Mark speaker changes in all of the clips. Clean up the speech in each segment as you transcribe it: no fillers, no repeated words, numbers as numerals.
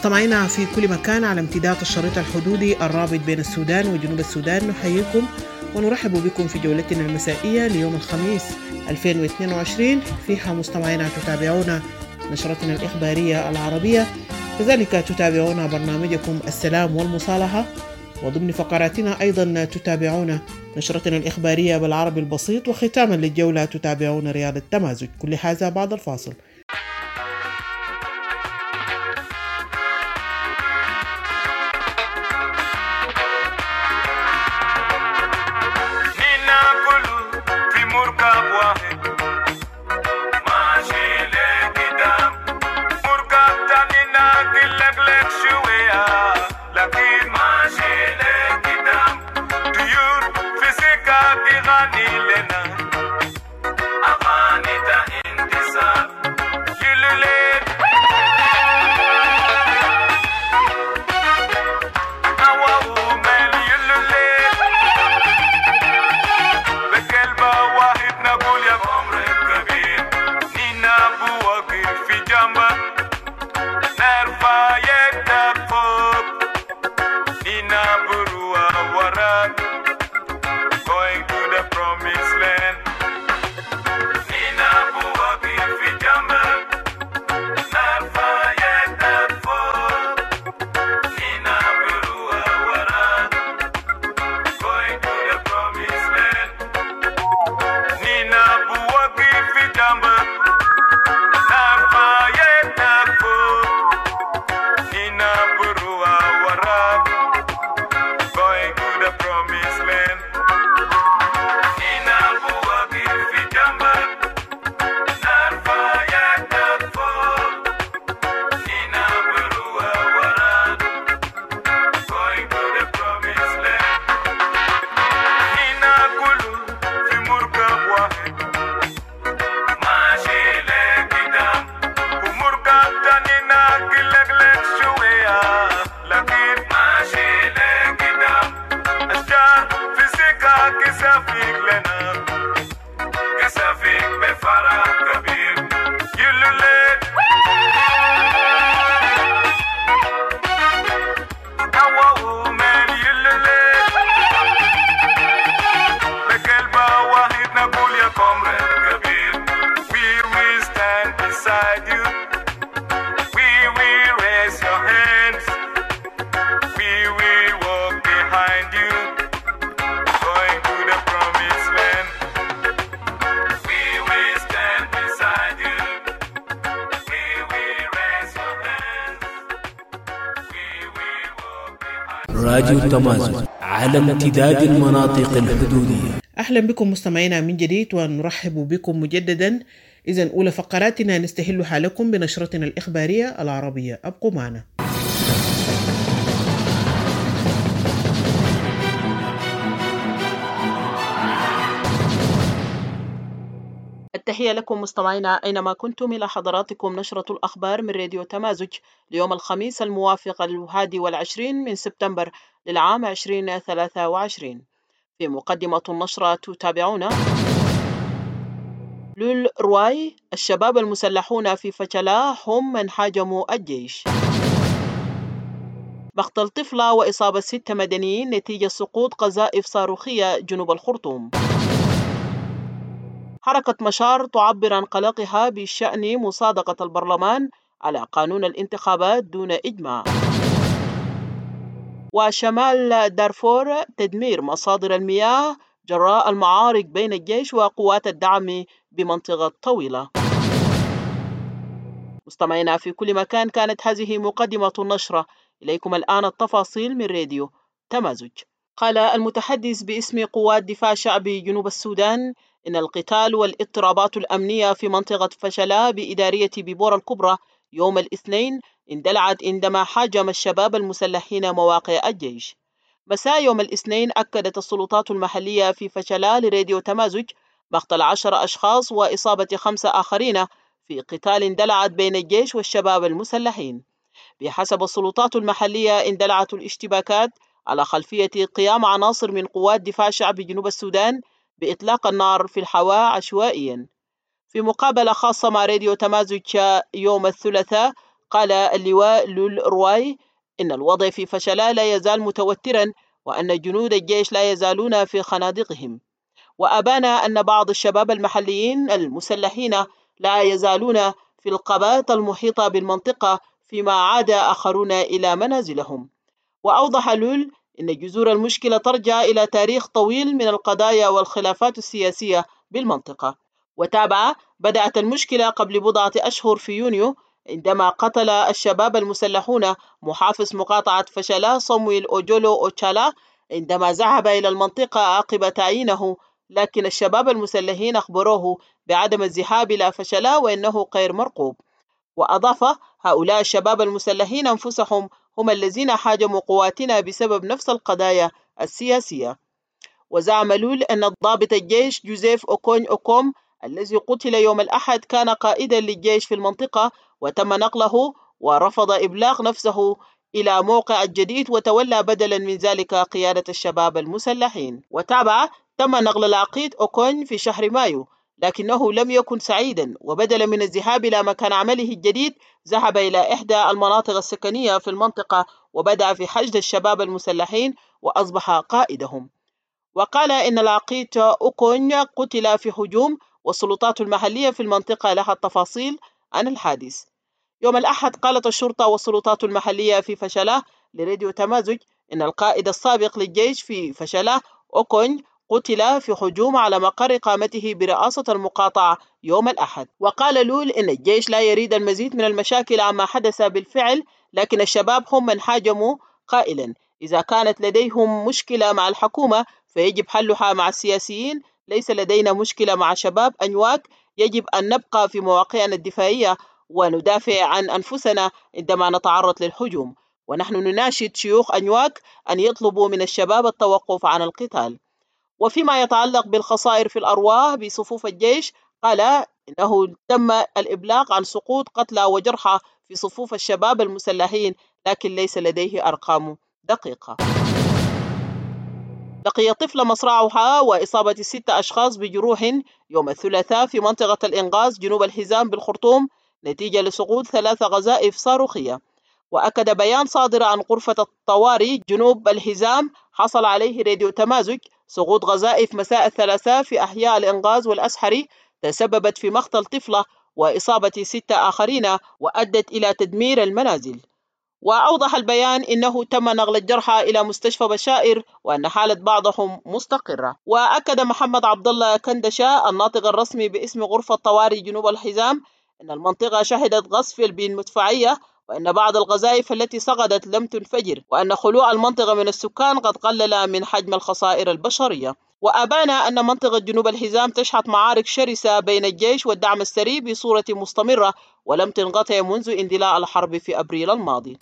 Speaker 1: مستمعينا في كل مكان على امتداد الشريط الحدودي الرابط بين السودان وجنوب السودان، نحييكم ونرحب بكم في جولتنا المسائية ليوم الخميس 2022. فيها مستمعينا تتابعون نشرتنا الإخبارية العربية، كذلك تتابعون برنامجكم السلام والمصالحة، وضمن فقراتنا أيضا تتابعون نشرتنا الإخبارية بالعربي البسيط، وختاما للجولة تتابعون رياض التمازج. كل هذا بعد الفاصل.
Speaker 2: راديو التمازج على امتداد المناطق الحدودية.
Speaker 1: أهلا بكم مستمعينا من جديد، ونرحب بكم مجددا. إذن أولى فقراتنا نستهلها لكم بنشرتنا الإخبارية العربية، أبقوا معنا. التحية لكم مستمعينا أينما كنتم، إلى حضراتكم نشرة الأخبار من راديو تمازج ليوم الخميس الموافق 21 من سبتمبر للعام 2023. في مقدمة النشرة تتابعون: لول رواي، الشباب المسلحون في فشلا هم من هاجموا الجيش. مقتل طفلة وإصابة 6 مدنيين نتيجة سقوط قذائف صاروخية جنوب الخرطوم. حركة مشار تعبر عن قلقها بشأن مصادقة البرلمان على قانون الانتخابات دون إجماع. وشمال دارفور، تدمير مصادر المياه جراء المعارك بين الجيش وقوات الدعم بمنطقة طويلة. مستمعينا في كل مكان، كانت هذه مقدمة النشرة. إليكم الآن التفاصيل من راديو تمازج. قال المتحدث باسم قوات دفاع شعبي جنوب السودان إن القتال والاضطرابات الأمنية في منطقة فشلا بإدارية بيبور الكبرى يوم الاثنين اندلعت عندما هاجم الشباب المسلحين مواقع الجيش. مساء يوم الاثنين أكدت السلطات المحلية في فشلا لراديو تمازج مقتل 10 أشخاص وإصابة 5 آخرين في قتال اندلعت بين الجيش والشباب المسلحين. بحسب السلطات المحلية اندلعت الاشتباكات على خلفية قيام عناصر من قوات دفاع شعب جنوب السودان بإطلاق النار في الحواء عشوائيا. في مقابلة خاصة مع راديو تمازج يوم الثلاثاء، قال اللواء لول رواي إن الوضع في فشلا لا يزال متوترا، وأن جنود الجيش لا يزالون في خنادقهم. وأبان أن بعض الشباب المحليين المسلحين لا يزالون في القبات المحيطة بالمنطقة، فيما عاد آخرون إلى منازلهم. وأوضح لول أن جذور المشكلة ترجع إلى تاريخ طويل من القضايا والخلافات السياسية بالمنطقة. وتابع: بدأت المشكلة قبل بضعة أشهر في يونيو، عندما قتل الشباب المسلحون محافظ مقاطعة فشلا صمويل أوجولو أوتشالا عندما ذهب إلى المنطقة عقب تعيينه، لكن الشباب المسلحين أخبروه بعدم الذهاب إلى فشلا وأنه غير مرغوب. وأضاف: هؤلاء الشباب المسلحين أنفسهم هم الذين حاجموا قواتنا بسبب نفس القضايا السياسية. وزعم لول أن ضابط الجيش جوزيف أوكوني أوكوم الذي قتل يوم الأحد كان قائدا للجيش في المنطقة، وتم نقله ورفض إبلاغ نفسه إلى موقع الجديد، وتولى بدلا من ذلك قيادة الشباب المسلحين. وتابع: تم نقل العقيد أوكون في شهر مايو، لكنه لم يكن سعيدا، وبدلا من الذهاب إلى مكان عمله الجديد ذهب إلى إحدى المناطق السكنية في المنطقة، وبدأ في حشد الشباب المسلحين وأصبح قائدهم. وقال إن العقيد أوكون قتل في هجوم، والسلطات المحلية في المنطقة لها التفاصيل عن الحادث. يوم الأحد قالت الشرطة والسلطات المحلية في فشلا لراديو تمازج إن القائد السابق للجيش في فشلا أوكون قتل في هجوم على مقر إقامته برئاسة المقاطعة يوم الأحد. وقال لول إن الجيش لا يريد المزيد من المشاكل عما حدث بالفعل، لكن الشباب هم من حاجموا، قائلا: إذا كانت لديهم مشكلة مع الحكومة فيجب حلها مع السياسيين، ليس لدينا مشكلة مع شباب أنيواك، يجب أن نبقى في مواقعنا الدفاعية وندافع عن أنفسنا عندما نتعرض للهجوم. ونحن نناشد شيوخ أنيواك أن يطلبوا من الشباب التوقف عن القتال. وفيما يتعلق بالخسائر في الأرواح بصفوف الجيش، قال إنه تم الإبلاغ عن سقوط قتلى وجرحى في صفوف الشباب المسلحين، لكن ليس لديه أرقام دقيقة. لقي طفل مصرعها وإصابة 6 أشخاص بجروح يوم الثلاثاء في منطقة الإنقاذ جنوب الحزام بالخرطوم نتيجة لسقوط 3 قذائف صاروخية. وأكد بيان صادر عن غرفة الطوارئ جنوب الحزام حصل عليه راديو تمازج سقوط قذائف مساء الثلاثاء في أحياء الإنقاذ والأسحري تسببت في مقتل طفلة وإصابة 6 آخرين، وأدت إلى تدمير المنازل. وأوضح البيان إنه تم نقل الجرحى إلى مستشفى بشائر، وأن حالة بعضهم مستقرة. وأكد محمد عبد الله كندشة الناطق الرسمي باسم غرفة طوارئ جنوب الحزام أن المنطقة شهدت قصف بالمدفعية، وأن بعض القذائف التي سقطت لم تنفجر، وأن خلوع المنطقة من السكان قد قلل من حجم الخسائر البشرية. وأبان أن منطقة جنوب الحزام تشهد معارك شرسة بين الجيش والدعم السري بصورة مستمرة، ولم تنقطع منذ اندلاع الحرب في أبريل الماضي.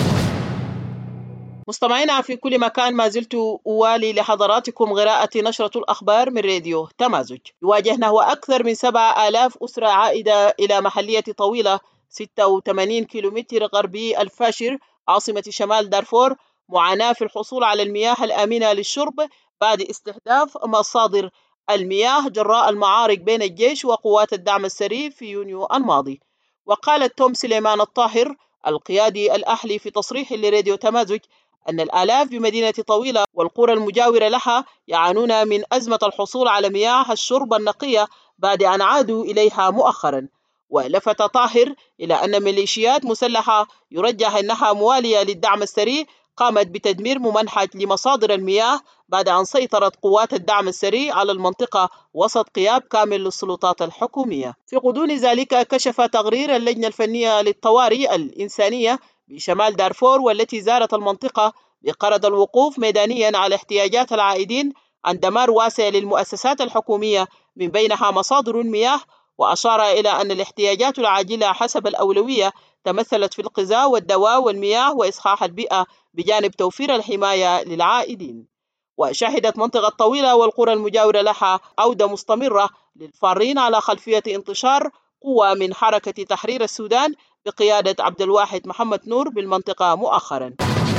Speaker 1: مستمعينا في كل مكان، ما زلت أوالي لحضراتكم قراءة نشرة الأخبار من راديو تمازج. يواجه نحو أكثر من 7000 أسرة عائدة إلى محلية طويلة 86 كيلومتر غربي الفاشر عاصمة شمال دارفور معاناة في الحصول على المياه الآمنة للشرب بعد استهداف مصادر المياه جراء المعارك بين الجيش وقوات الدعم السري في يونيو الماضي. وقالت توم سليمان الطاهر القيادي الأحلي في تصريح لراديو تمازج أن الآلاف بمدينة طويلة والقرى المجاورة لها يعانون من أزمة الحصول على مياه الشرب النقية بعد أن عادوا إليها مؤخرا. ولفت طاهر إلى أن ميليشيات مسلحة يرجح أنها موالية للدعم السري قامت بتدمير ممنهج لمصادر المياه بعد أن سيطرت قوات الدعم السري على المنطقة وسط غياب كامل للسلطات الحكومية. في غضون ذلك كشف تقرير اللجنة الفنية للطوارئ الإنسانية بشمال دارفور والتي زارت المنطقة بغرض الوقوف ميدانيا على احتياجات العائدين عن دمار واسع للمؤسسات الحكومية من بينها مصادر المياه، وأشار إلى أن الاحتياجات العاجلة حسب الأولوية تمثلت في الغذاء والدواء والمياه وإصحاح البيئة بجانب توفير الحماية للعائدين. وشهدت منطقة طويلة والقرى المجاورة لها عودة مستمرة للفارين على خلفية انتشار قوى من حركة تحرير السودان بقيادة عبد الواحد محمد نور بالمنطقة مؤخرا.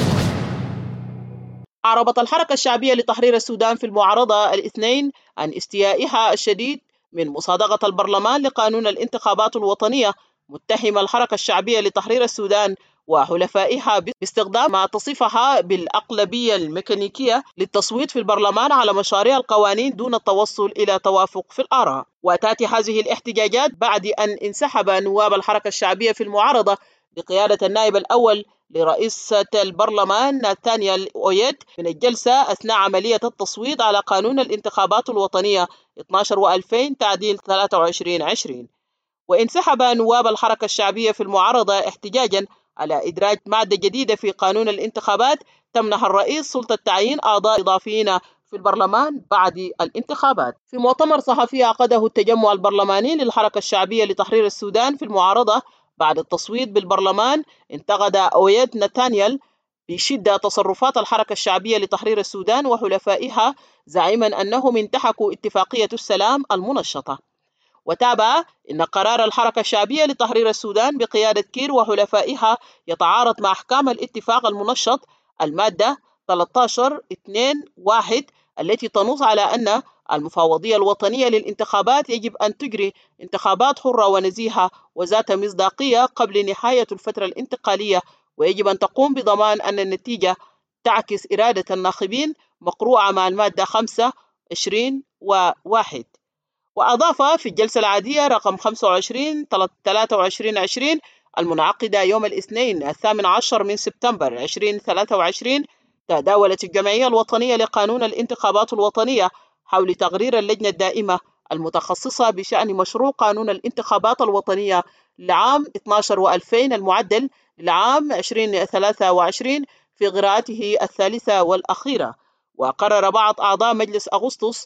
Speaker 1: أعربت الحركة الشعبية لتحرير السودان في المعارضة الاثنين عن استيائها الشديد من مصادقة البرلمان لقانون الانتخابات الوطنية متهم الحركة الشعبية لتحرير السودان وحلفائها باستخدام ما تصفها بالأقلبية الميكانيكية للتصويت في البرلمان على مشاريع القوانين دون التوصل إلى توافق في الآراء. وتأتي هذه الاحتجاجات بعد أن انسحب نواب الحركة الشعبية في المعارضة بقيادة النائب الأول لرئيسة البرلمان ناتانيال أويت من الجلسة أثناء عملية التصويت على قانون الانتخابات الوطنية 12 و2000 تعديل 23/20. وانسحب نواب الحركة الشعبية في المعارضة احتجاجا على إدراج مادة جديدة في قانون الانتخابات تمنح الرئيس سلطة تعيين أعضاء إضافيين في البرلمان بعد الانتخابات. في مؤتمر صحفي عقده التجمع البرلماني للحركة الشعبية لتحرير السودان في المعارضة بعد التصويت بالبرلمان، انتقد أويت نتانيال بشدة تصرفات الحركة الشعبية لتحرير السودان وحلفائها، زعيما أنهم انتهكوا اتفاقية السلام المنشطة. وتابع إن قرار الحركة الشعبية لتحرير السودان بقيادة كير وحلفائها يتعارض مع أحكام الاتفاق المنشط المادة 13.2.1 التي تنص على أن المفوضية الوطنية للانتخابات يجب أن تجري انتخابات حرة ونزيهة وذات مصداقية قبل نهاية الفترة الانتقالية، ويجب أن تقوم بضمان أن النتيجة تعكس إرادة الناخبين مقروءة مع المادة 25.1. وأضاف في الجلسة العادية رقم 25/23/20 المنعقدة يوم الاثنين 18 من سبتمبر 2023، تداولت الجمعية الوطنية لقانون الانتخابات الوطنية حول تقرير اللجنة الدائمة المتخصصة بشأن مشروع قانون الانتخابات الوطنية لعام 12 و2000 المعدل لعام 2023 في قراءته الثالثة والأخيرة. وقرر بعض أعضاء مجلس أغسطس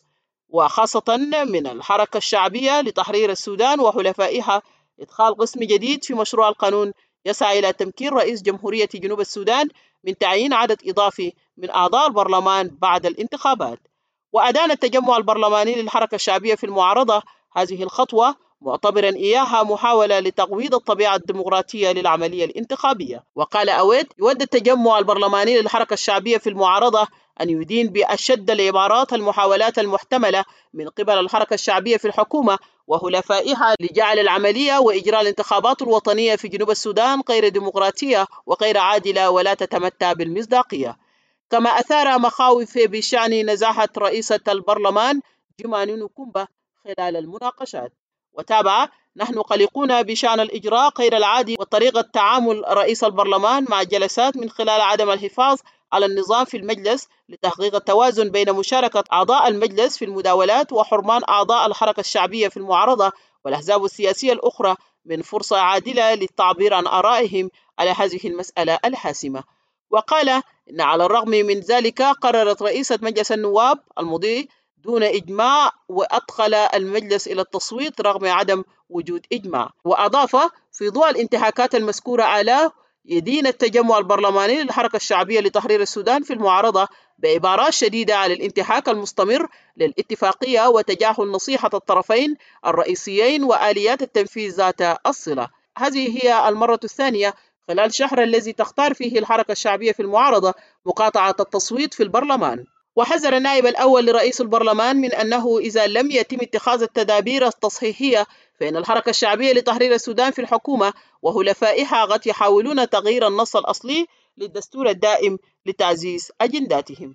Speaker 1: وخاصة من الحركة الشعبية لتحرير السودان وحلفائها إدخال قسم جديد في مشروع القانون يسعى إلى تمكين رئيس جمهورية جنوب السودان من تعيين عدد إضافي من أعضاء البرلمان بعد الانتخابات. وأدان التجمع البرلماني للحركة الشعبية في المعارضة هذه الخطوة معتبرا إياها محاولة لتقويض الطبيعة الديمقراطية للعملية الانتخابية. وقال أويت: يود التجمع البرلماني للحركة الشعبية في المعارضة أن يدين بأشد العبارات المحاولات المحتملة من قبل الحركة الشعبية في الحكومة وحلفائها لجعل العملية وإجراء الانتخابات الوطنية في جنوب السودان غير ديمقراطية وغير عادلة ولا تتمتع بالمصداقية. كما أثار مخاوف بشأن نزاهة رئيسة البرلمان جيما نونو كومبا خلال المناقشات. وتابع: نحن قلقون بشأن الإجراء غير العادي وطريقة تعامل رئيس البرلمان مع الجلسات من خلال عدم الحفاظ على النظام في المجلس لتحقيق التوازن بين مشاركة أعضاء المجلس في المداولات وحرمان أعضاء الحركة الشعبية في المعارضة والأحزاب السياسية الأخرى من فرصة عادلة للتعبير عن آرائهم على هذه المسألة الحاسمة. وقال إن على الرغم من ذلك قررت رئيسة مجلس النواب المضي دون إجماع وأدخل المجلس إلى التصويت رغم عدم وجود إجماع. وأضاف: في ضوء الانتهاكات المذكورة أعلاه يدين التجمع البرلماني للحركة الشعبية لتحرير السودان في المعارضة بعبارات شديدة على الانتهاك المستمر للاتفاقية وتجاهل نصيحة الطرفين الرئيسيين وآليات التنفيذ ذات الصلة. هذه هي المرة الثانية خلال الشهر الذي تختار فيه الحركة الشعبية في المعارضة مقاطعة التصويت في البرلمان. وحذر النائب الأول لرئيس البرلمان من أنه إذا لم يتم اتخاذ التدابير التصحيحية فإن الحركة الشعبية لتحرير السودان في الحكومة وحلفائها قد يحاولون تغيير النص الأصلي للدستور الدائم لتعزيز أجنداتهم.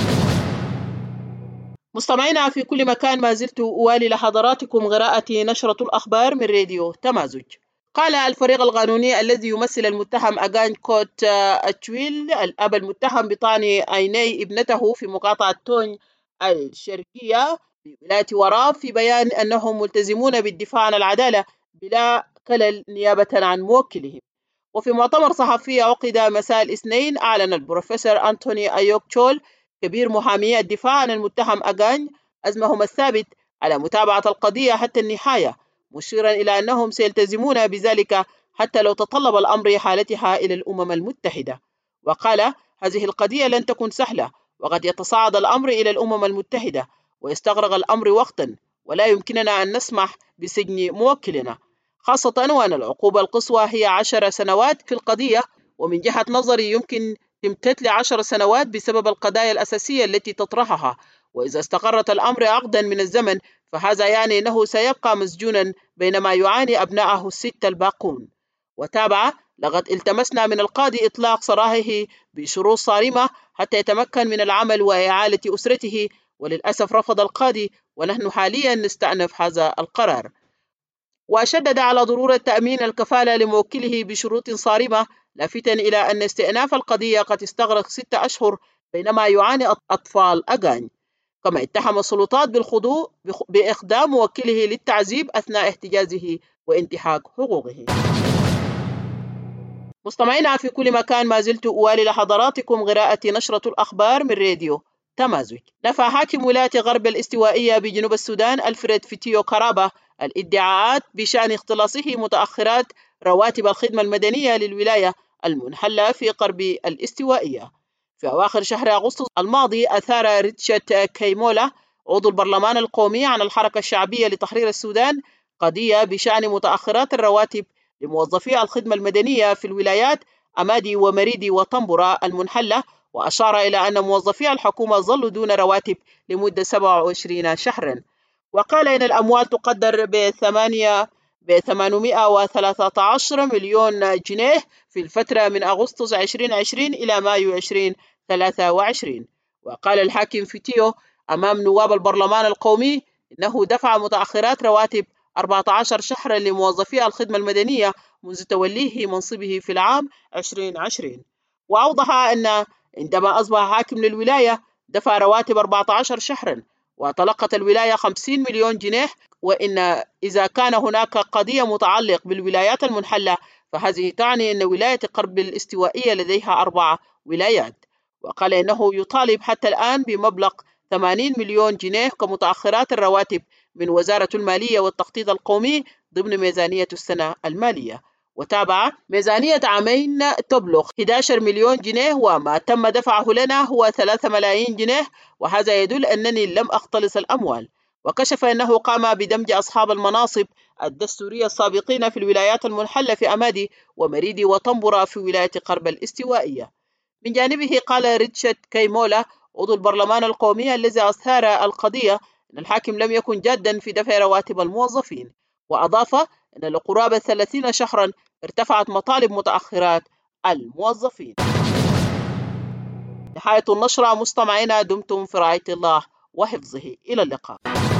Speaker 1: مستمعينا في كل مكان، ما زلت أوالي لحضراتكم قراءة نشرة الأخبار من راديو تمازج. قال الفريق القانوني الذي يمثل المتهم أغان كوت أتشويل الأب المتهم بطعن عيني ابنته في مقاطعة تونج الشرقية في ولاية وراب في بيان أنهم ملتزمون بالدفاع عن العدالة بلا خلل نيابة عن موكلهم. وفي مؤتمر صحفي عقد مساء الاثنين أعلن البروفيسور أنتوني أيوك تشول كبير محامي الدفاع عن المتهم أغان عزمهم الثابت على متابعة القضية حتى النهاية، مشيرا إلى أنهم سيلتزمون بذلك حتى لو تطلب الأمر إحالتها إلى الأمم المتحدة. وقال: هذه القضية لن تكون سهلة وقد يتصاعد الأمر إلى الأمم المتحدة ويستغرق الأمر وقتا ولا يمكننا أن نسمح بسجن موكلنا، خاصة وأن العقوبة القصوى هي 10 سنوات في القضية، ومن جهة نظري يمكن تمتد ل10 سنوات بسبب القضايا الأساسية التي تطرحها وإذا استقرت الأمر عقدا من الزمن فهذا يعني أنه سيبقى مسجونا بينما يعاني أبنائه الستة الباقون. وتابع: لقد التمسنا من القاضي إطلاق سراحه بشروط صارمة حتى يتمكن من العمل وإعالة أسرته، وللأسف رفض القاضي ونحن حاليا نستأنف هذا القرار. وشدد على ضرورة تأمين الكفالة لموكله بشروط صارمة، لافتا إلى أن استئناف القضية قد استغرق 6 أشهر بينما يعاني أطفال أغاني. كما اتهم السلطات بالخضوع بإقدام موكله للتعذيب أثناء احتجازه وانتهاك حقوقه. مستمعينا في كل مكان، ما زلت أوالي لحضراتكم قراءة نشرة الأخبار من راديو تمازج. نفى حاكم ولاية غرب الاستوائية بجنوب السودان ألفريد فيتيو كارابا الادعاءات بشأن اختلاصه متأخرات رواتب الخدمة المدنية للولاية المنحلة في غرب الاستوائية. في أواخر شهر أغسطس الماضي أثار ريتشارد كيمولا عضو البرلمان القومي عن الحركة الشعبية لتحرير السودان قضية بشأن متأخرات الرواتب لموظفي الخدمة المدنية في الولايات أمادي ومريدي وطنبرة المنحلة، وأشار إلى أن موظفي الحكومة ظلوا دون رواتب لمدة 27 شهرا. وقال إن الأموال تقدر ب 813 مليون جنيه في الفترة من أغسطس 2020 إلى مايو 2023. وقال الحاكم فيتيو أمام نواب البرلمان القومي إنه دفع متأخرات رواتب 14 شهرا لموظفي الخدمة المدنية منذ توليه منصبه في العام 2020. وأوضح أن عندما أصبح حاكم للولاية دفع رواتب 14 شهرا وتلقت الولاية 50 مليون جنيه، وإن إذا كان هناك قضية متعلق بالولايات المنحلة فهذه تعني أن ولاية غرب الاستوائية لديها 4 ولايات. وقال إنه يطالب حتى الآن بمبلغ 80 مليون جنيه كمتأخرات الرواتب من وزارة المالية والتخطيط القومي ضمن ميزانية السنة المالية. وتابع: ميزانية عامين تبلغ 11 مليون جنيه وما تم دفعه لنا هو 3 ملايين جنيه، وهذا يدل أنني لم أختلس الأموال. وكشف أنه قام بدمج أصحاب المناصب الدستورية السابقين في الولايات المنحلة في أمادي ومريدي وطنبرة في ولاية غرب الاستوائية. من جانبه قال ريتشارد كيمولا عضو البرلمان القومي الذي أثار القضية أن الحاكم لم يكن جادا في دفع رواتب الموظفين، وأضاف أن لقرابة 30 شهرا ارتفعت مطالب متأخرات الموظفين. نهاية النشرة. مستمعينا دمتم في رعاية الله وحفظه، إلى اللقاء.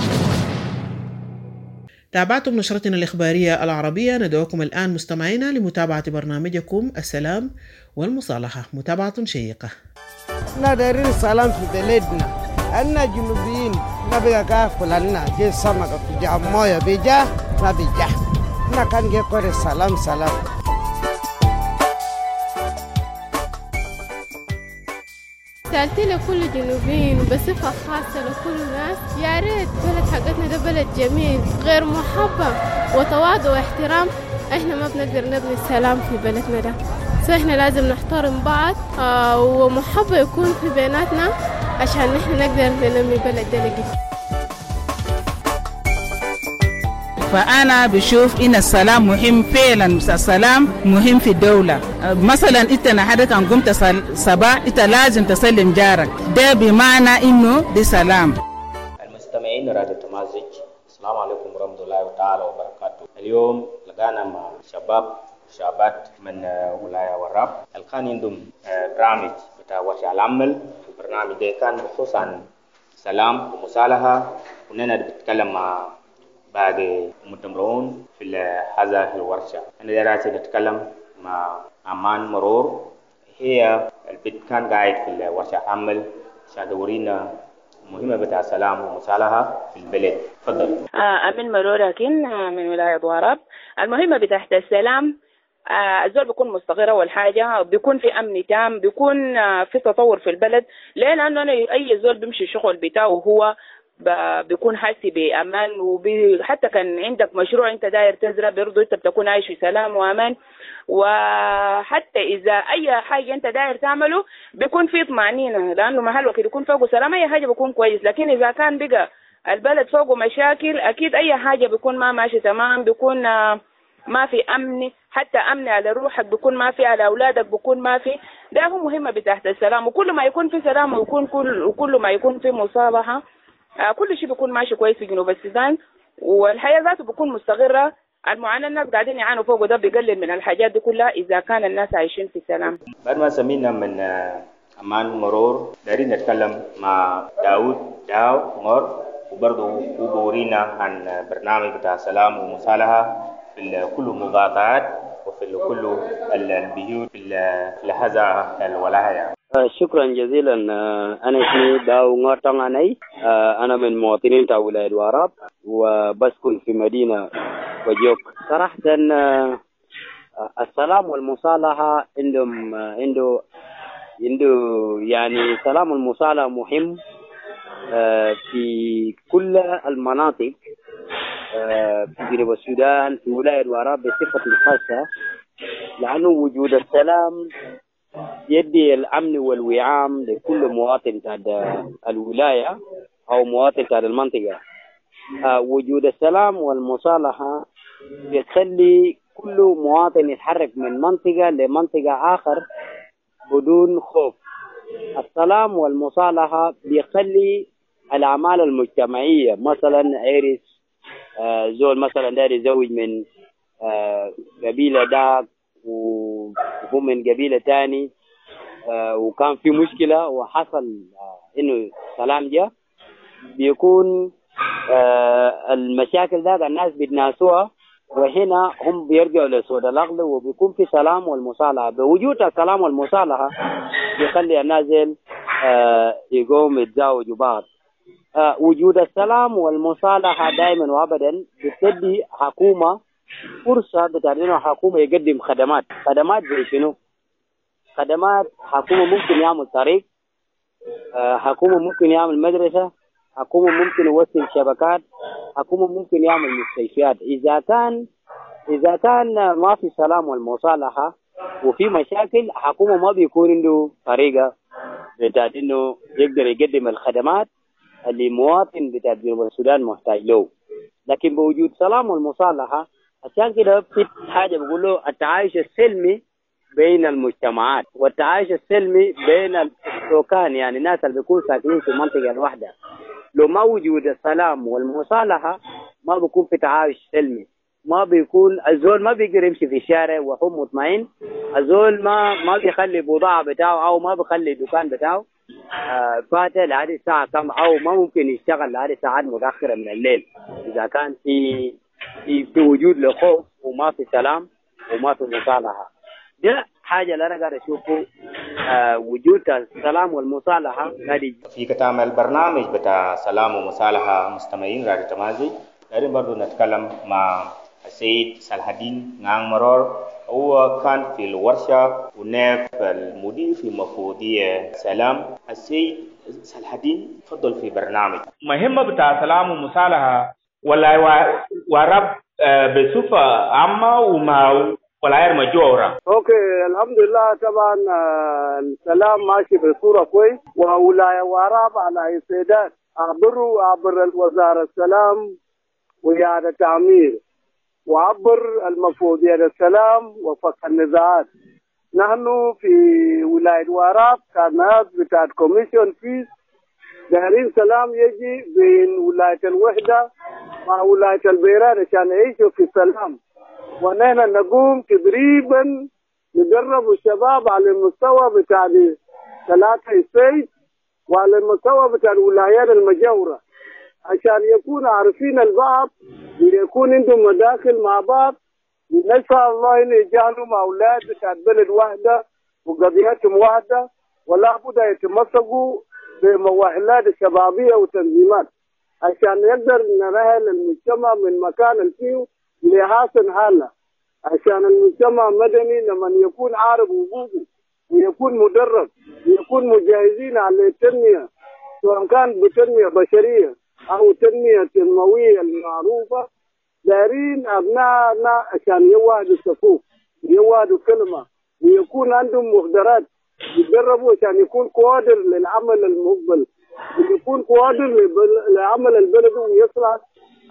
Speaker 1: تابعتم نشرتنا الإخبارية العربية. ندعوكم الآن مستمعينا لمتابعة برنامجكم السلام والمصالحة، متابعة شيقة.
Speaker 3: احنا دايرين السلام في بلدنا، انا جنوبيين نبقى كاكل لنا جي سمكة في جا موية بيجا ما بيجا، احنا كان جي قول السلام سلام.
Speaker 4: رسالتي لكل الجنوبيين وبصفة خاصة لكل الناس، يا ريت بلد حقتنا ده بلد جميل غير محبة وتواضع واحترام، احنا ما بنقدر نبني السلام في بلدنا ده، احنا لازم نحترم بعض ومحبة يكون في بيناتنا عشان نحن نقدر ننمي بلد ده.
Speaker 5: فأنا بشوف إن السلام مهم فعلا، السلام مهم في الدولة. مثلا إنت نحن كان قمت صباح إنت لازم تسلم جارك، ده بمعنى إنه دي سلام.
Speaker 6: المستمعين راديو تمازج، السلام عليكم ورحمة الله تعالى وبركاته. اليوم لقانا مع شابات من ولاية وراب الكان عندهم برامج بتاع ورشة العمل. البرنامج ده كان بخصوص عن سلام ومصالحة، ونحن بنتكلم مع باقي المتمرون في هذا الورشة. أنا دراسة نتكلم مع أمان مرور، هي البنت كان قاعد في الورشة عمل عشان تورينا مهمة بتاع سلام ومصالحة في البلد. تفضل.
Speaker 7: أمين مرور أكين من ولاية وراب. المهمة بتاعت السلام، الزول بيكون مستقر أول حاجة، بيكون في أمن تام، بيكون في تطور في البلد. ليه؟ لأنه أي زول بيمشي الشغل بتاعه وهو بيكون حاسي بأمان، وحتى كان عندك مشروع أنت داير تزرع برضو أنت بتكون عايش في سلام وأمان. وحتى إذا أي حاجة أنت داير تعمله بيكون في طمأنينة، لأنه محل وقت يكون فوقه سلام أي حاجة بيكون كويس. لكن إذا كان بقى البلد فوقه مشاكل أكيد أي حاجة بيكون ما ماشي تمام، بيكون ما في أمن، حتى أمن على روحك بيكون ما في، على أولادك بيكون ما في. ده هو مهمة بتاعت السلام. وكل ما يكون في سلام وكل ما يكون في مصالحة كل شيء بيكون ماشي كويس في جنوب السودان، والحياة ذاته بيكون مستقرة. المعاناة الناس قاعدين يعانوا فوق، وده بيقلل من الحاجات دي كلها إذا كان الناس عايشين في سلام.
Speaker 6: بعد ما سمينا من أمان مرور، دارين نتكلم مع داود مور، وبرضه وبورينا عن برنامج بتاع سلام ومصالحة في كل المقاطعات وفي كل البيوت في هذا الولاية.
Speaker 8: شكرا جزيلا. أنا اسمي داو غورتانغاني، أنا من مواطنين تاع ولاية وراب وبسكن في مدينة وجوك. صراحة السلام والمصالحة عنده يعني سلام المصالحة مهم في كل المناطق في جنوب السودان، في ولاية وراب بصفة خاصة، لأنه وجود السلام يدي الأمن والوئام لكل مواطن تاع الولاية أو مواطن تاع المنطقة. وجود السلام والمصالحة يخلي كل مواطن يتحرك من منطقة لمنطقة آخر بدون خوف. السلام والمصالحة بيخلي الأعمال المجتمعية، مثلا عرس زول مثلا داري يزوج من قبيلة داك وهو من قبيلة تاني، وكان في مشكلة وحصل إنه سلام جاء، بيكون المشاكل ذاك الناس بيتناسوها، وهنا هم بيرجعوا لسود العقل وبيكون في سلام والمصالحة. بوجود السلام والمصالحة بيخلي الناس يقوم يتزاوجوا بعض. وجود السلام والمصالحة دائما وابدا بتدي حكومة فرصة بتاعتنا حكومة يقدم خدمات زي شنو؟ خدمات حكومة ممكن يعمل طريق، حكومة ممكن يعمل مدرسة، حكومة ممكن يوصل شبكات، حكومة ممكن يعمل مستشفيات. إذا كان ما في سلام والمصالحة وفي مشاكل، حكومة ما بيكون عنده طريقة بتاعت إنه يقدر يقدم الخدمات اللي مواطن بتاع جنوب السودان محتاج له. لكن بوجود سلام والمصالحة، عشان كده في حاجة بيقولوا التعايش السلمي بين المجتمعات والتعايش السلمي بين السكان، يعني الناس اللي بيكونوا ساكنين في منطقة واحدة. لو ما وجود السلام والمصالحة ما بيكون في تعايش سلمي، ما بيكون الزول ما بيقدر يمشي في الشارع وهو مطمئن، الزول ما بيخلي بضاعة بتاعه أو ما بيخلي دكان بتاعه فاتح لهذه الساعة كم، أو ما ممكن يشتغل لهذه الساعات متأخرة من الليل إذا كان في وجود لخوف وما في سلام وما في مصالحة. ده حاجة اللي أنا قاعد أشوفه وجود السلام والمصالحة هذه.
Speaker 6: في كتاب البرنامج بتاع سلام ومصالحة مستمعين راديو تمازج، دايرين برضو نتكلم مع السيد صلاح الدين نعم مرور. هو كان في الورشة ونائب المدير في مفوضية سلام. السيد صلاح الدين تفضل في برنامج.
Speaker 9: مهمة بتاع سلام ومصالحة ولا ورب بصفة عامة وما ولاية مجورة.
Speaker 10: اوكي الحمد لله. طبعا السلام ماشي بصورة كويس، وولاية وراب على استعداد عبر وزارة السلام وإعادة تعمير، وعبر المفوضية السلام وفك النزاعات. نحن في ولاية وراب كناس بتاعت كوميشن فيس دايرين سلام يجي بين ولاية الوحدة مع ولاية البيران عشان يعيشوا في سلام، ونحن نقوم تدريبا ندرب الشباب على المستوى بتاع 3 ستيت وعلى المستوى بتاع الولايات المجاورة، عشان يكونوا عارفين البعض ويكون عندهم مداخل مع بعض. نسأل الله إن يجعلوا مع أولاد بتاع بلد واحدة وقضيتهم واحدة، ولا بد يتمسكوا بمواهلات الشبابية وتنظيمات عشان نقدر نرهل المجتمع من مكان فيه لحسن حاله، عشان المجتمع مدني لما يكون عارف وجوده ويكون مدرب ويكون مجهزين على التنمية، سواء كان بتنمية بشرية أو تنمية تنموية المعروفة. دارين أبنائنا عشان يوادوا الصفوف، يوادوا كلمة، ويكون عندهم مقدرات يتدربوا عشان يكون قادر للعمل المقبل، ويكون قادر لعمل البلد ويصلح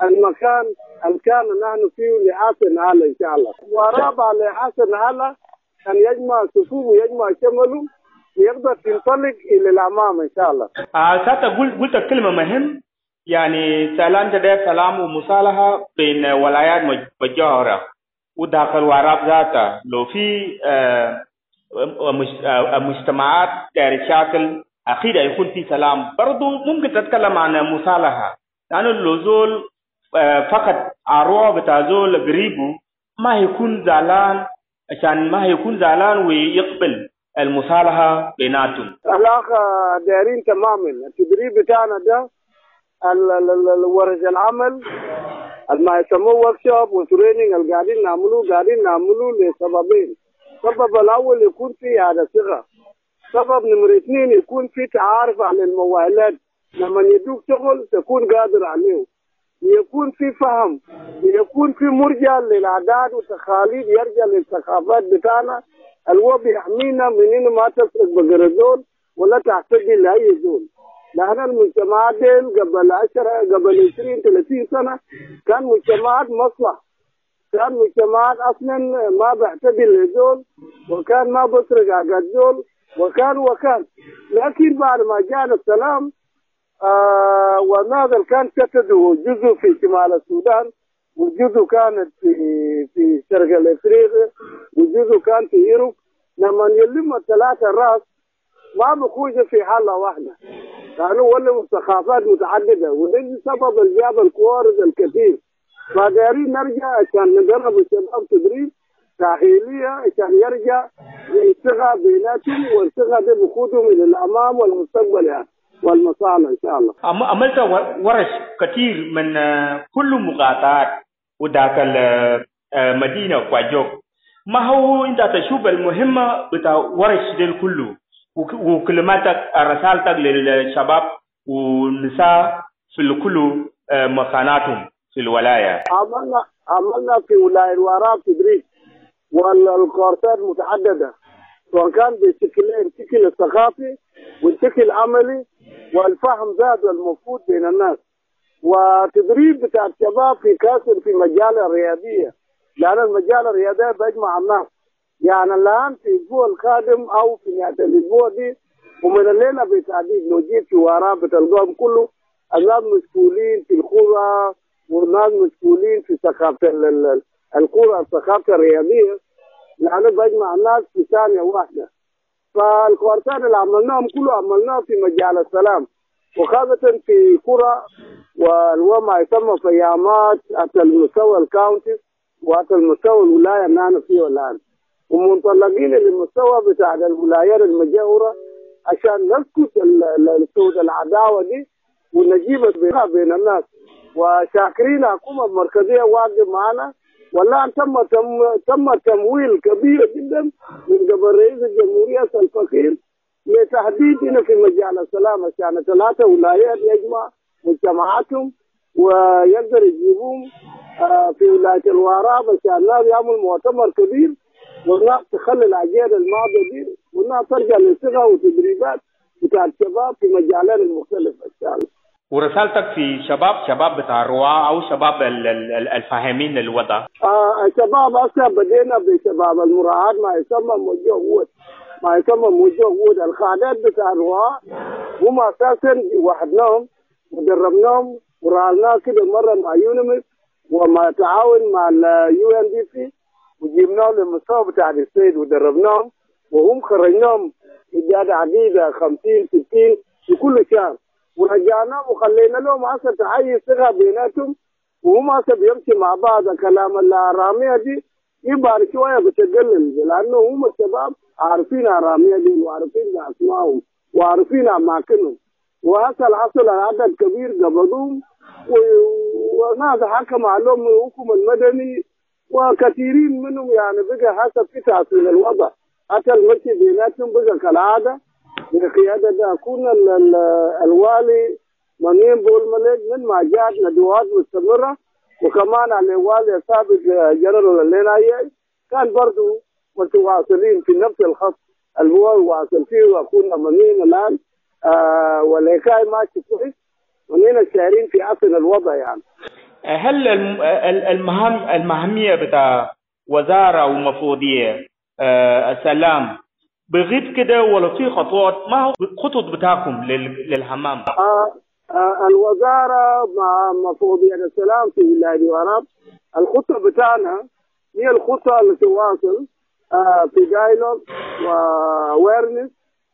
Speaker 10: المكان اللي كان نحن فيه لحسن حاله إن شاء الله. ورابع لحسن حاله أن يجمع صفوف ويجمع شمله يقدر تنطلق إلى الأمام إن شاء الله.
Speaker 9: ساعتها قلت كلمة مهم، يعني سلام جدا سلام ومصالحة بين ولايات مجاورة وداخل وراب ذاته. لو في مجتمعات داير شكل أكيد يكون في سلام. برضو ممكن تتكلم عن مصالحة، لأنه لو زول فقط أروع بتازول قريبه ما يكون زعلان، عشان ما يكون زعلان ويقبل المصالحة بيناتهم.
Speaker 10: العلاقة دايرين تماما. التدريب بتاعنا ده ورش العمل ما يسموه ورك شوب وتريننج اللي قاعدين نعملوه لسببين. السبب الأول يكون في هذا صغة. سبب نمرة 2 يكون في تعارف على المواهلات، لما يدوك شغل تكون قادر عليه، يكون في فهم، يكون في مرجع للعادات والتقاليد، يرجع للثقافات بتاعنا اللي هو بيحمينا من انه ما تسرق بقرة زول ولا تعتدي لاي زول. لأن المجتمعات دي قبل 20 30 سنة كان مجتمعات مصلحة، كان مجتمعات اصلا ما بيعتدي لزول وكان ما بسرق عقد زول وكان لكن بعد ما جاء السلام وماذا كان شتته جزء في شمال السودان وجزء كانت في شرق الافريقيا وجزء كان في يوروب. لما يلم الثلاثه الراس ما بخوج في حاله واحده، كانوا ولوا ثقافات متعدده، وده سبب الجاب الكوارث الكثير. فدارين نرجع عشان ندرب الشباب تدريب تأهيلية عشان يرجع يشتغل بيناتهم والشغل ده بخوضهم الى الامام والمستقبل يعني والمصالح ان شاء الله.
Speaker 9: عملت ورش كثير من كل مقاطعات وداخل مدينه كواجوك. ما هو انت تشوف المهمه بتاع ورش دي كله وكلماتك رسالتك للشباب والنساء في كل مكاناتهم في الولايه؟
Speaker 10: عملنا في ولايه الوراب تدريب والكورسات متعدده، سواء كان بشكلين، الشكل الثقافي والشكل العملي والفهم ذات المفروض بين الناس، وتدريب بتاع الشباب في كاسر في مجال الرياضيه، لان المجال الرياضي بيجمع الناس. يعني الان في الاسبوع القادم او في نهايه الاسبوع دي ومن الليله بتعديد لو جيت في وراب بتلقاهم كله الناس مسؤولين في القرى والناس مسؤولين في ثقافه القرى، الثقافه الرياضيه، لانه بيجمع الناس في ثانيه واحده. فالكورسات اللي عملناهم كله عملناه في مجال السلام، وخاصة في قرى وما يسمى فيامات حتى المستوى الكاونتي وحتى المستوى الولاية اللي أنا فيه الآن، ومنطلقين للمستوى بتاع الولايات المجاورة عشان نسكت صوت العداوة دي ونجيب بين الناس. وشاكرين الحكومة المركزية واقف معنا، والآن تم تمويل كبير جدا من قبل رئيس الجمهورية الفخير لتحديد هنا في مجال السلام عشان 3 ولايات يجمع مجتمعاتهم ويقدر يجيبوهم في ولاية الوراب عشان الناس يعمل مؤتمر كبير والناس تخلي الأجيال الماضية دي والناس ترجع للصغة وتدريبات بتاع الشباب في مجالات المختلفة إن شاء الله.
Speaker 9: ورسالتك في شباب بتاع الرواة او شباب الفاهمين الوضع؟
Speaker 10: الشباب اصلا بدينا بشباب المراعاة ما يسمى موجه وود القادات بتاع الرواة هم اساسا وحدناهم ودربناهم ورالنا كده مره مع يونمس وما تعاون مع UNDP وجبناهم للمستوى بتاع السيد ودربناهم وهم خرجناهم إجادة عديدة 50 60 في كل شهر، ورجعنا وخلينا لهم هسه تحيز ثقة بيناتهم وهم هسه بيمشي مع بعض. كلام الرامية دي يبقى شوية بتقلل لأنه هم الشباب عارفين الرامية دي وعارفين أسمائهم وعارفين أماكنهم، وهسه الحصل عدد كبير قبضوهم وناس حكم عليهم الحكم المدني وكثيرين منهم يعني بقى حسب في تحسين الوضع. حتى المشي بيناتهم بقى كالعادة بقيادة ده كنا الوالي منين بول ملك من ما جات ندوات مستمرة، وكمان على الوالي السابق جنرال اللينايي كان برضو متواصلين في نفس الخط الهو واصل فيه، وكنا منين الآن والحكاية ماشي كويس منين الشاعرين في أصل الوضع. يعني
Speaker 9: هل المهمية بتاع وزارة ومفوضية السلام بغيت كده ولا في خطوات؟ ما هو الخطوط بتاعكم للحمام؟
Speaker 10: الوزارة مع مفوضية السلام في ولاية وراب، الخطة بتاعنا هي الخطة اللي تواصل في دايلوج وويرنس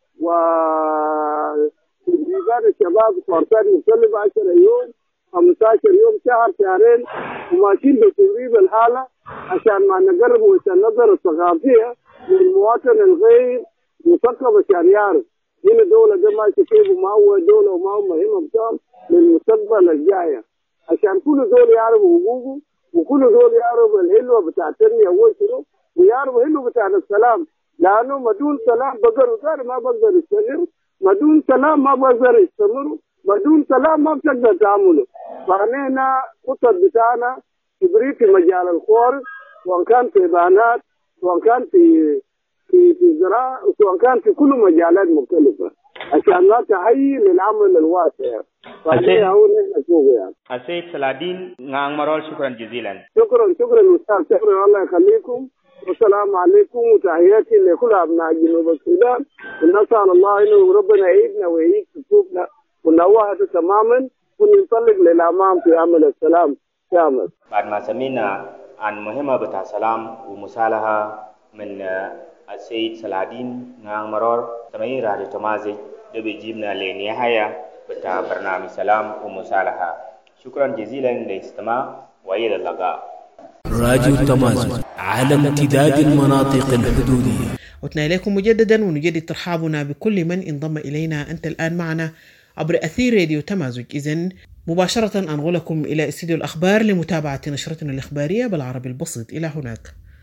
Speaker 10: وتدريبات الشباب كورسات مختلفة 10 يوم 15 يوم شهر شهرين، وماشيين بتدريب الحالة عشان ما نقرب وجهة النظر الثقافية للمواطن الغير مثقف عشان يعرف هنا الدولة ده ماشي كيف وما هو دولة وما هو مهمة بتاعهم للمستقبل الجاية، عشان كل دول يعرف حقوقه وكل دول يعرف الهلوة بتاع التنمية هو شنو، ويعرف الهلوة بتاع السلام، لأنه ما دون سلام بقدر ما بقدر يستمر، ما دون سلام ما بقدر يستمر، ما دون سلام ما بتقدر تعمله. فعنينا خطط بتاعنا كبريت في مجال الخور، سواء كان في بيانات، سواء كان في زراعة، سواء كان في كل مجالات مختلفة عشان لا تحيي للعمل الواسع. فعنينا هو نحن فوق يعني.
Speaker 9: السيد سلادين نعم مرول، شكرا جزيلا.
Speaker 10: شكرا أستاذ، شكرا، الله يخليكم، والسلام عليكم وتحياتي لكل أبناء جنوب السودان، ونسأل الله إنه ربنا يعيدنا ويعيد صفوفنا ونوعها تماما وننطلق للأمام في عمل السلام كامل.
Speaker 6: بعد ما سمينا عن مهمة بتاع سلام ومصالحة من السيد سلادين نعم مرور، سمعين راديو تمازج ده بيجيبنا لنهاية بتاع برنامج سلام ومصالحة. شكرا جزيلا للاستماع وإلى اللقاء.
Speaker 2: راديو تمازج على امتداد المناطق الحدودية.
Speaker 1: عدنا إليكم مجددا ونجدد ترحابنا بكل من انضم إلينا. أنت الآن معنا عبر أثير راديو تمازج. إذن مباشرة أنقلكم إلى استديو الأخبار لمتابعة نشرتنا الإخبارية بالعربي البسيط. إلى هناك.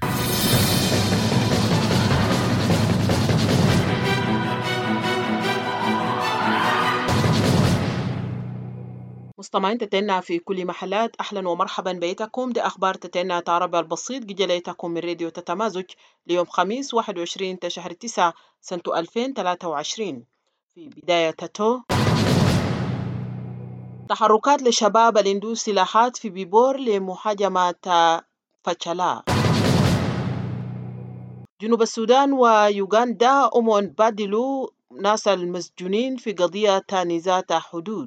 Speaker 1: مستمعين تتنع في كل محلات، أهلا ومرحبا بيتكم. ده أخبار تتنع عربي البسيط جليتكم من راديو تتمازج ليوم خميس 21 شهر 9 سنة 2023. في بداية تحركات لشباب الاندو سلاحات في بيبور لمحاجمة فشلا. جنوب السودان ويوغندا أمون بادلوا ناس المسجونين في قضية نزاع حدود.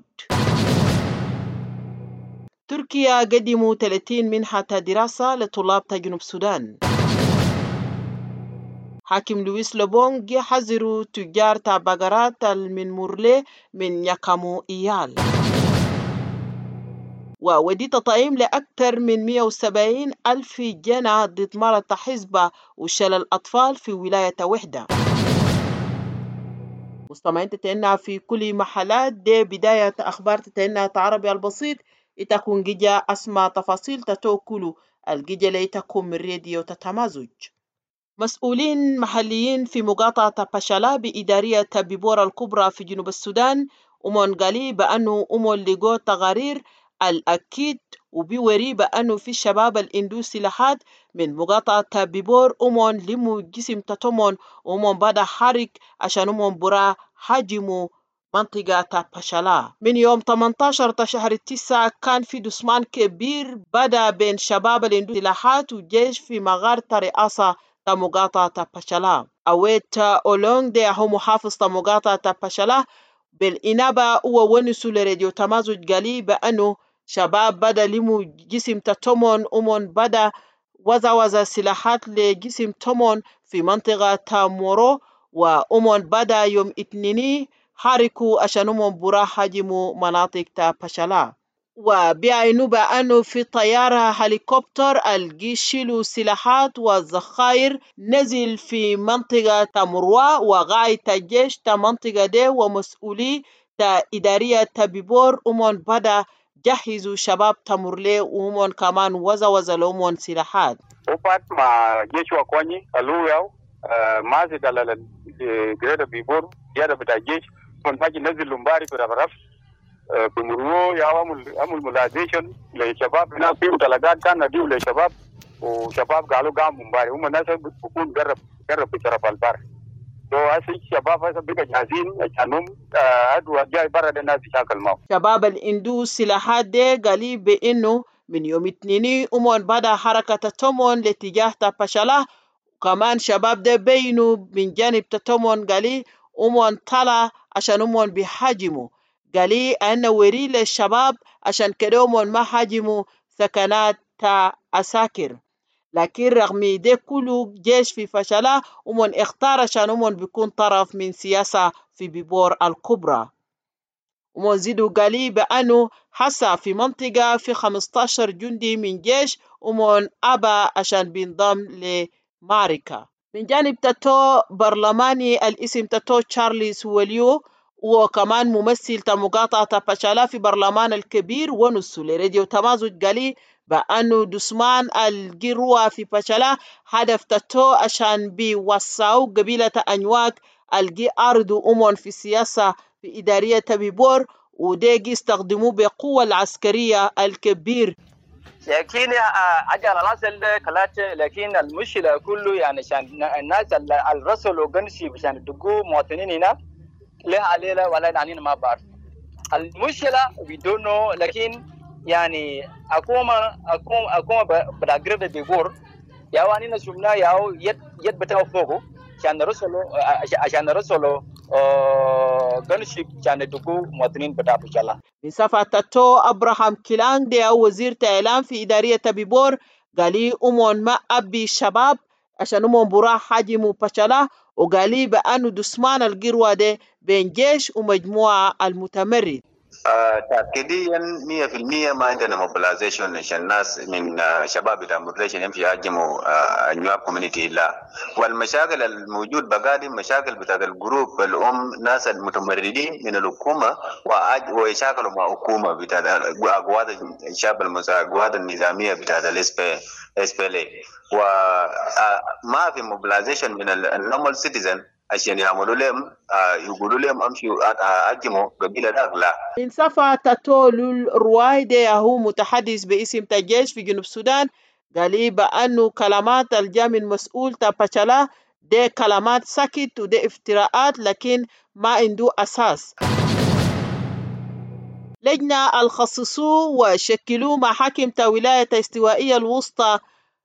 Speaker 1: تركيا قدموا 30 منحة دراسة لطلاب جنوب السودان. حاكم لويس لوبونغ يحذر تجار بقرات من مورلي من يكامو إيال. وودي تطعيم لأكثر من 170 ألف جنة ضد مرض حصبة وشلل الأطفال في ولاية وحدة. مستمعين تتنع في كل محلات. دي بداية أخبار تتنع عربي البسيط. إتكون جيجا أسمى تفاصيل تتوكلوا الجيجا ليتكم من راديو تتمازج. مسؤولين محليين في مقاطعة بشلا بإدارية بيبور الكبرى في جنوب السودان أمون قالي بأنه أمون لقو تغارير الأكيد وبيوري بأنه في الشباب الاندو سلاحات من مقاطعة بيبور أمون لمو جسم تتمون أمون بدا حرك عشان أمون برا حاجمو منطقة بشلا. من يوم 18 شهر 9 كان في دسمان كبير بدا بين شباب الاندو سلاحات وجيش في مغارة رئاسة مقاطعة بشلا. أويت أولونغ دي هو محافظ مقاطعة بشلا بالإنابة هو ونسو لراديو تمازج قالي بأنه شباب بدا لمو جسم تتمون أمون بدا وزا سلاحات لجسم تمون في منطقة مورو، وأمون بدا يوم اتنيني حركوا عشان أمون برا حجموا مناطق بشلا. وبيعينوا بأنه في طيارة هليكوبتر الجيشيلو سلاحات والذخائر نزل في منطقة مروا وغاية الجيش منطقة دي ومسؤولي إدارية بيبور أمون بدا جهزوا شباب تمرلي وأمون كمان وزا لأمون سلاحات.
Speaker 11: وبعد مع جيش وكوني الوياو مازي دلال جريدة بيبور زيادة بتاع الجيش من باجي نزل لمباري في رفرف بمرو يعمل مولازيشن للشباب هناك في مطلقات كان نديو للشباب وشباب قالوا قام مباري هم الناس بيكون قرب بشرف البر. تو هسه الشباب هسه بقى جاهزين عشانهم ادوا جاي برا الناس يشاكل معهم.
Speaker 1: شباب الاندو سلاحات دي قالي بانه من يوم اتنيني أمون بدا حركة تمون لاتجاه بشلا كمان شباب ده بينوا من جانب تتمون قالي أمون طلع عشان أمون بيحاجموا، قالي أنا وري للشباب عشان كده أمون ما حاجموا سكنات عساكر. لكن رغم ده كله جيش في فشلة أمون اختار عشان أمون بيكون طرف من سياسة في بيبور الكبرى. أمون زيدوا قالي بأنه حسا في منطقة في 15 جندي من جيش أمون أبا عشان بينضم لمعركة. من جانب تاتو برلماني الاسم تاتو تشارلز وليو، وكمان ممثل مقاطعة باشالا في برلمان الكبير ونسو لراديو تمازج قالي بأنه دسمان الجروة في باشالا هدف تاتو عشان بيوسعوا قبيلة أنواك الجي أرضو أمون في السياسة في إدارية بيبور، وديجي استخدموه بقوة العسكرية الكبير.
Speaker 12: لكن أجل الأصل كلات، لكن المشكلة كله يعني عشان الناس الرسل وجنسي عشان تقو مواطنين هنا لا علينا ولا نعنين ما بعرف المشكلة we don't know. لكن يعني أكون بدأقرب بيقول يا وانينا شفنا ياو يد بتاعه فوقه عشان رسله جنسي عشان تقو مواطنين بتاع بشلا.
Speaker 1: من صفة تاتو أبراهام كيلانج دي وزير إعلام في إدارية بيبور قالي أمون ما أبي شباب عشان أمون برا حاجموا بشلا، وقالي بأنه دسمان القروة دي بين جيش ومجموعة المتمرد.
Speaker 13: تأكيديا 100% ما عندنا موبيلايزيشن عشان الناس من شباب الامبوليشن يمشي يهاجموا نيواب كوميونيتي. لا، والمشاكل الموجود بقادم مشاكل بتاعت الجروب ناس المتمردين من الحكومه ويشاكلوا مع حكومه بتاعت اقوات الشعب القوات النظاميه بتاعت اس بي ال، وما في موبيلايزيشن من النورمال سيتيزن عشان يعملوا لهم يقولوا لهم امشوا اجموا قبيله داخله.
Speaker 1: من صفة تاتو لول روايدة هو متحدث باسم الجيش في جنوب السودان قال بأنه كلمات الجامع المسؤول تابشلا دي كلمات سكت ودي افتراءات لكن ما عنده أساس. لجنة الخصصوه وشكلوا محاكم ولاية استوائية الوسطى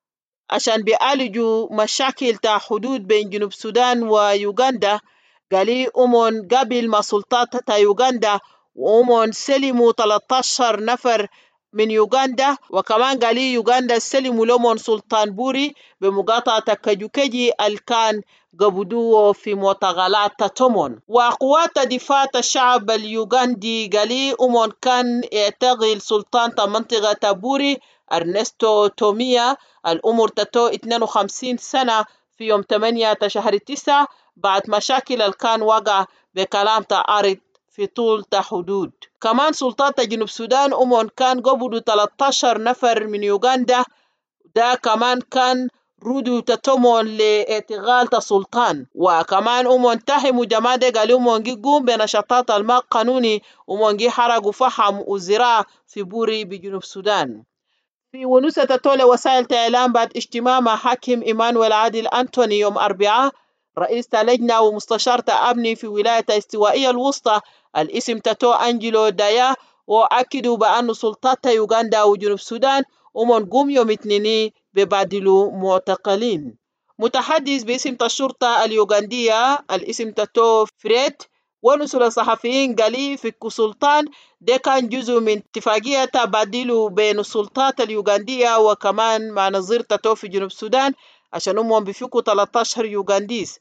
Speaker 1: عشان بيعالجوا مشاكل حدود بين جنوب السودان ويوغندا. قالي أمون قبل ما سلطات يوغندا وأمون سلموا 13 نفر من يوغندا، وكمان قالي يوغندا سلموا لأمون سلطان بوري بمقاطعة كجوكجي الكان قبضوه في معتقلات تاتومون. وقوات دفاع الشعب اليوغندي قالي أمون كان يعتقل سلطان منطقة بوري أرنستو توميا الأمر تتو 52 سنة في يوم 8 شهر 9 بعد مشاكل الكان وقع بكلام تعارض في طول حدود. كمان سلطات جنوب السودان أمون كان قبضوا 13 نفر من يوغندا، ده كمان كان ردوا تتمون لاعتقال سلطان. وكمان أمون تهموا جماعة قالوا أمون قوم بنشاطات الماء قانوني أمون حرقوا فحم وزراعة في بوري بجنوب السودان. في ونوسة تولى وسائل إعلام بعد اجتماع مع حاكم إيمانويل عادل أنتوني يوم 4 رئيس لجنة ومستشار أمني في ولاية استوائية الوسطى الاسم تاتو أنجلو دايا، وأكدوا بأن سلطات يوغندا وجنوب السودان ومن قوم يوم 2 ببادلوا معتقلين. متحدث باسم الشرطة اليوغندية الاسم تاتو فريت ونسل الصحفيين قالي في السلطان ده كان جزء من اتفاقية تبادلوا بين السلطات اليوغندية وكمان مع نظير تاتو في جنوب السودان عشان هم بيفكوا 13 يوغنديس،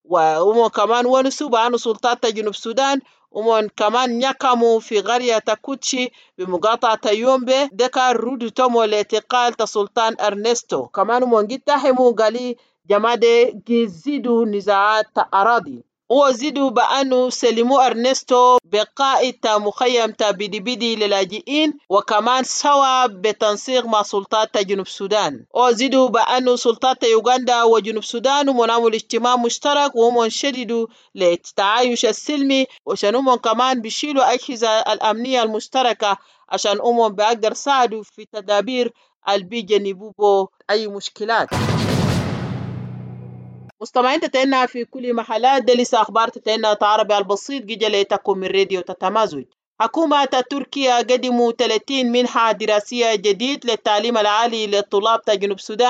Speaker 1: وهم كمان ونسوا بأن سلطات جنوب السودان ومن كمان يقاموا في قرية كوتشي بمقاطعة يومبي ده كان رودو تومو لاعتقال سلطان أرنستو. كمان ومن جتاهموا قالي جماعة جيزيدوا نزاعات أراضي، وزيدوا بأنه سلموا أرنستو بقائد مخيم بدي بدي للاجئين وكمان سوا بتنسيق مع سلطات جنوب السودان. وزيدوا بأنه سلطات يوغندا وجنوب السودان ومنعمل اجتماع مشترك وهم شددوا للتعايش السلمي وعشان كمان بيشيلوا أجهزة الأمنية المشتركة عشان بيقدر ساعدوا في تدابير البيجنبوا أي مشكلات. مستمعين تتعنا في كل محلات ده لسه أخبار تتعنا عربي البسيط جيجا ليتكم من راديو تتمازج. حكومة تركيا قدموا 30 منحة دراسية جديد للتعليم العالي للطلاب جنوب السودان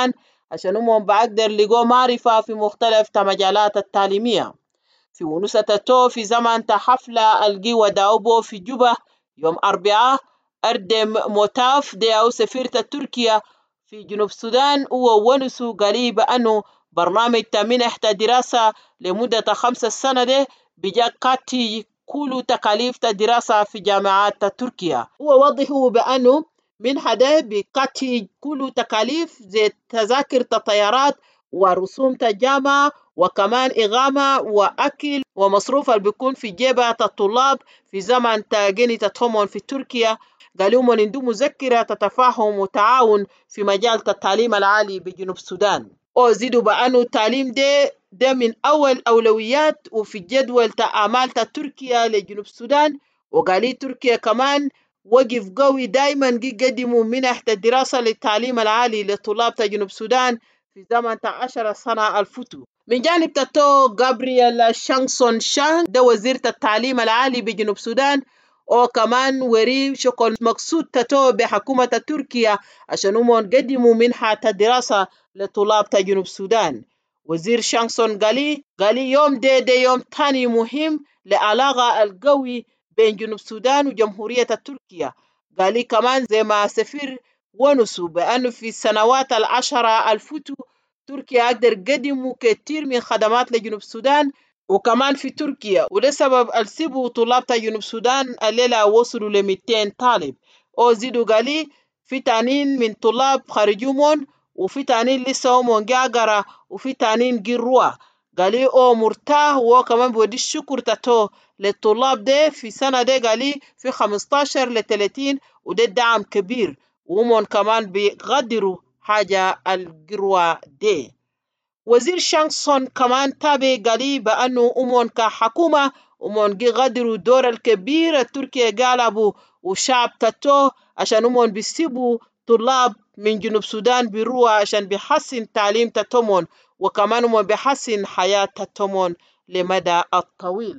Speaker 1: عشان هم بقدر لقوا معرفة في مختلف المجالات التعليمية. في ونسة تو في زمن حفلة القوى داوبو في جوبا يوم 4 أردم موتاف دي أو سفيرة تركيا في جنوب السودان ونسو قريب أنه برنامج منح دراسة لمدة 5 سنة دي بجا كاتي كل تكاليف الدراسة في جامعات تركيا. ووضحوا بأنه منحة ده بكاتي كل تكاليف زي تذاكر الطيارات ورسوم الجامعة وكمان إغامة وأكل ومصروف اللي بيكون في جيبة الطلاب في زمن تاجيني تتهمون في تركيا. قالوا من عنده مذكرة تتفاهم وتعاون في مجال التعليم العالي بجنوب السودان. وزيدوا بأنه التعليم ده من أول أولويات وفي جدول أعمال تركيا لجنوب السودان. وقالي تركيا كمان وقف قوي دايما يقدموا منح الدراسة للتعليم العالي لطلاب جنوب السودان في زمن 10 سنة الفتو. من جانب تاتو غابرييل شانغسون شان ده وزير التعليم العالي بجنوب السودان وكمان وري شكل مقصود تاتو بحكومة تركيا عشان هم قدموا منحة الدراسة لطلاب جنوب السودان. وزير شانغسون قالي يوم ده يوم تاني مهم لعلاقة القوي بين جنوب السودان وجمهورية تركيا. قالي كمان زي ما سفير ونسوا بأنه في السنوات 10 الفتو تركيا قدر قدموا كثير من خدمات لجنوب السودان وكمان في تركيا. ولسبب السبو طلاب جنوب السودان الليلة وصلوا ل 200 طالب. وزيدوا قالي في تانين من طلاب خارجومون وفي تانين لسه هم قاقرة وفي تانين قروا. قالي مرتاح وكمان بودي الشكر تاتو للطلاب ده في سنة ده قالي في 15 ل 30 وده دعم كبير وهم كمان بيقدروا حاجة القروة دي. وزير شانغسون كمان تابع قالي بأنه أمون كحكومة أمون قدروا دور الكبير تركيا قالبوا وشعب تاتو عشان أمون بيسيبوا طلاب من جنوب السودان بيروح عشان بيحسن تعليم تاتومون وكمان أمون بيحسن حياة تاتومون لمدى الطويل.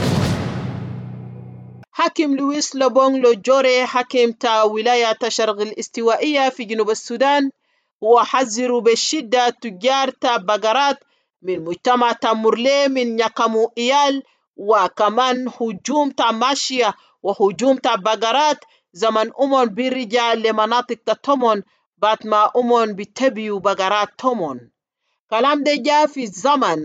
Speaker 1: حاكم لويس لوبونغ لوجوري حاكم تا ولاية الشرق الاستوائية في جنوب السودان وحذروا بشدة تجار بقرات من مجتمع مورلي من يقموا إيال وكمان هجوم ماشية وهجوم بقرات زمن أمون بيرجع لمناطق تتومون بعد ما أمون بيتبيوا بقرات تومون. كلام ده جاء في الزمن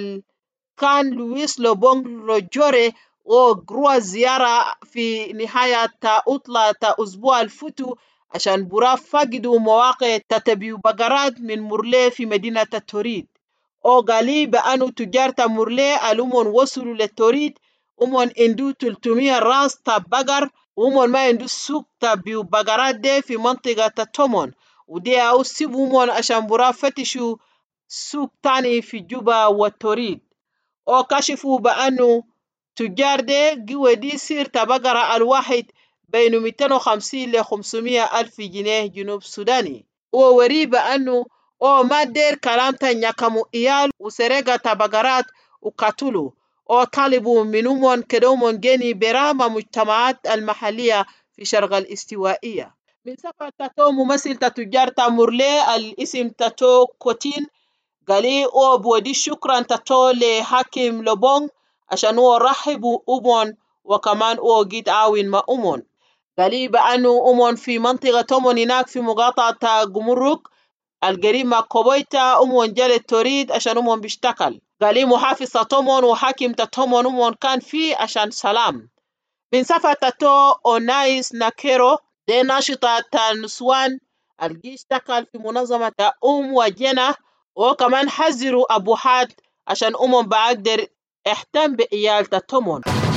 Speaker 1: كان لويس لوبونغ لوجوري وقروا زيارة في نهاية عطلة أسبوع الفتو عشان برا فقدوا مواقع تتبيو بقرات من مورلي في مدينة توريد. قالي بأنه تجار مورلي الأمون وصلوا للتوريد أمون اندو 300 راس بقر وأمون ما اندو سوق تبيو بقرات دي في منطقة تومون ودي أو سيبوا أمون عشان برا فتشوا سوق تاني في جوبا والتوريد. كشفوا بأنه تجار دي قوة دي سير بقرة الواحد بين 250 ل 500 ألف جنيه جنوب سوداني. ووري بأنه ما دير كلام تنياكمو إيال وسرقة بقرات وقتلوا طالبوا منهم كدومون جيني برامة مجتمعات المحلية في شرق الاستوائية. من سفر تاتو ممثل تجار مورلي الاسم تاتو كوتين قالي بودي شكرا تاتو لحاكم لوبونغ عشان رحبوا أمون وكمان جيت عاون مع أمون. قالي بأنه أمون في منطقة تومون هناك في مقاطعة جمرك القريب مع كوبويتا أمون جالت تريد عشان أمون بيشتغل. قالي محافظ تومون وحاكم تومون أمون كان فيه عشان سلام. من سفر تاتو أونايس ناكيرو دي ناشطة نسوان الجيش اشتغل في منظمة وجنة وكمان حذروا أبو حاد عشان بقدر اهتم بإيال تومون.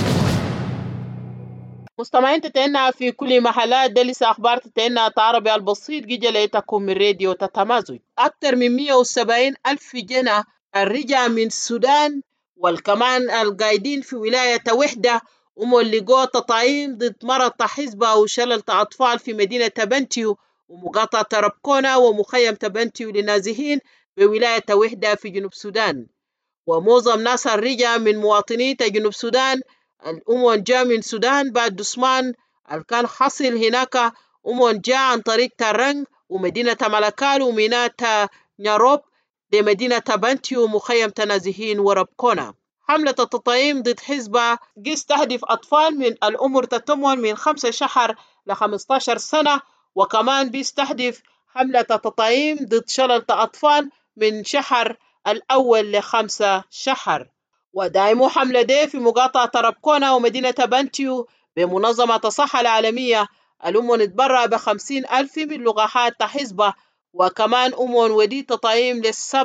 Speaker 1: مستمعين تتعنا في كل محلات ده لسه أخبار تتعنا عربي البسيط جيجا ليتكم من راديو تتمازج. أكثر من 170 ألف جنة الرجع من السودان والكمان القايدين في ولاية وحدة اللي لقوا تطعيم ضد مرض حزبة وشلل أطفال في مدينة بنتيو ومقاطعة ربكونا ومخيم بنتيو لنازحين بولاية وحدة في جنوب السودان. ومعظم ناس الرجع من مواطني جنوب السودان الأمون جاء من السودان بعد دسمان كان حصل هناك أمون جاء عن طريق تارنج ومدينة ملكال وميناء نياروب لمدينة بانتيو مخيم تنازهين وربكونا. حملة التطعيم ضد حزبة تستهدف أطفال من العمر تتمون من 5 شهر ل 15 سنة، وكمان بيستهدف حملة التطعيم ضد شلل الأطفال من شهر الأول ل5 شهر. ودائم حملة دي في مقاطعة ربكونا ومدينة بانتيو بمنظمة الصحة العالمية الأمم نتبرع ب50,000 من لقاحات حزبة، وكمان ودي تطعيم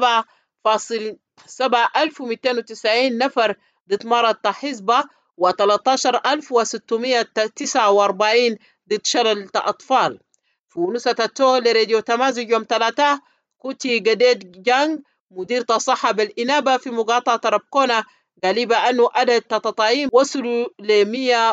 Speaker 1: ل7,290 نفر ضد مرض حزبة و13,649 ضد شلل أطفال. في ونسة التو لراديو تمازج يوم 3 كوتي جديد جانج مدير الصحة بالإنابة في مقاطعة ربكونا قال أنه عدد التطعيم وصلوا ل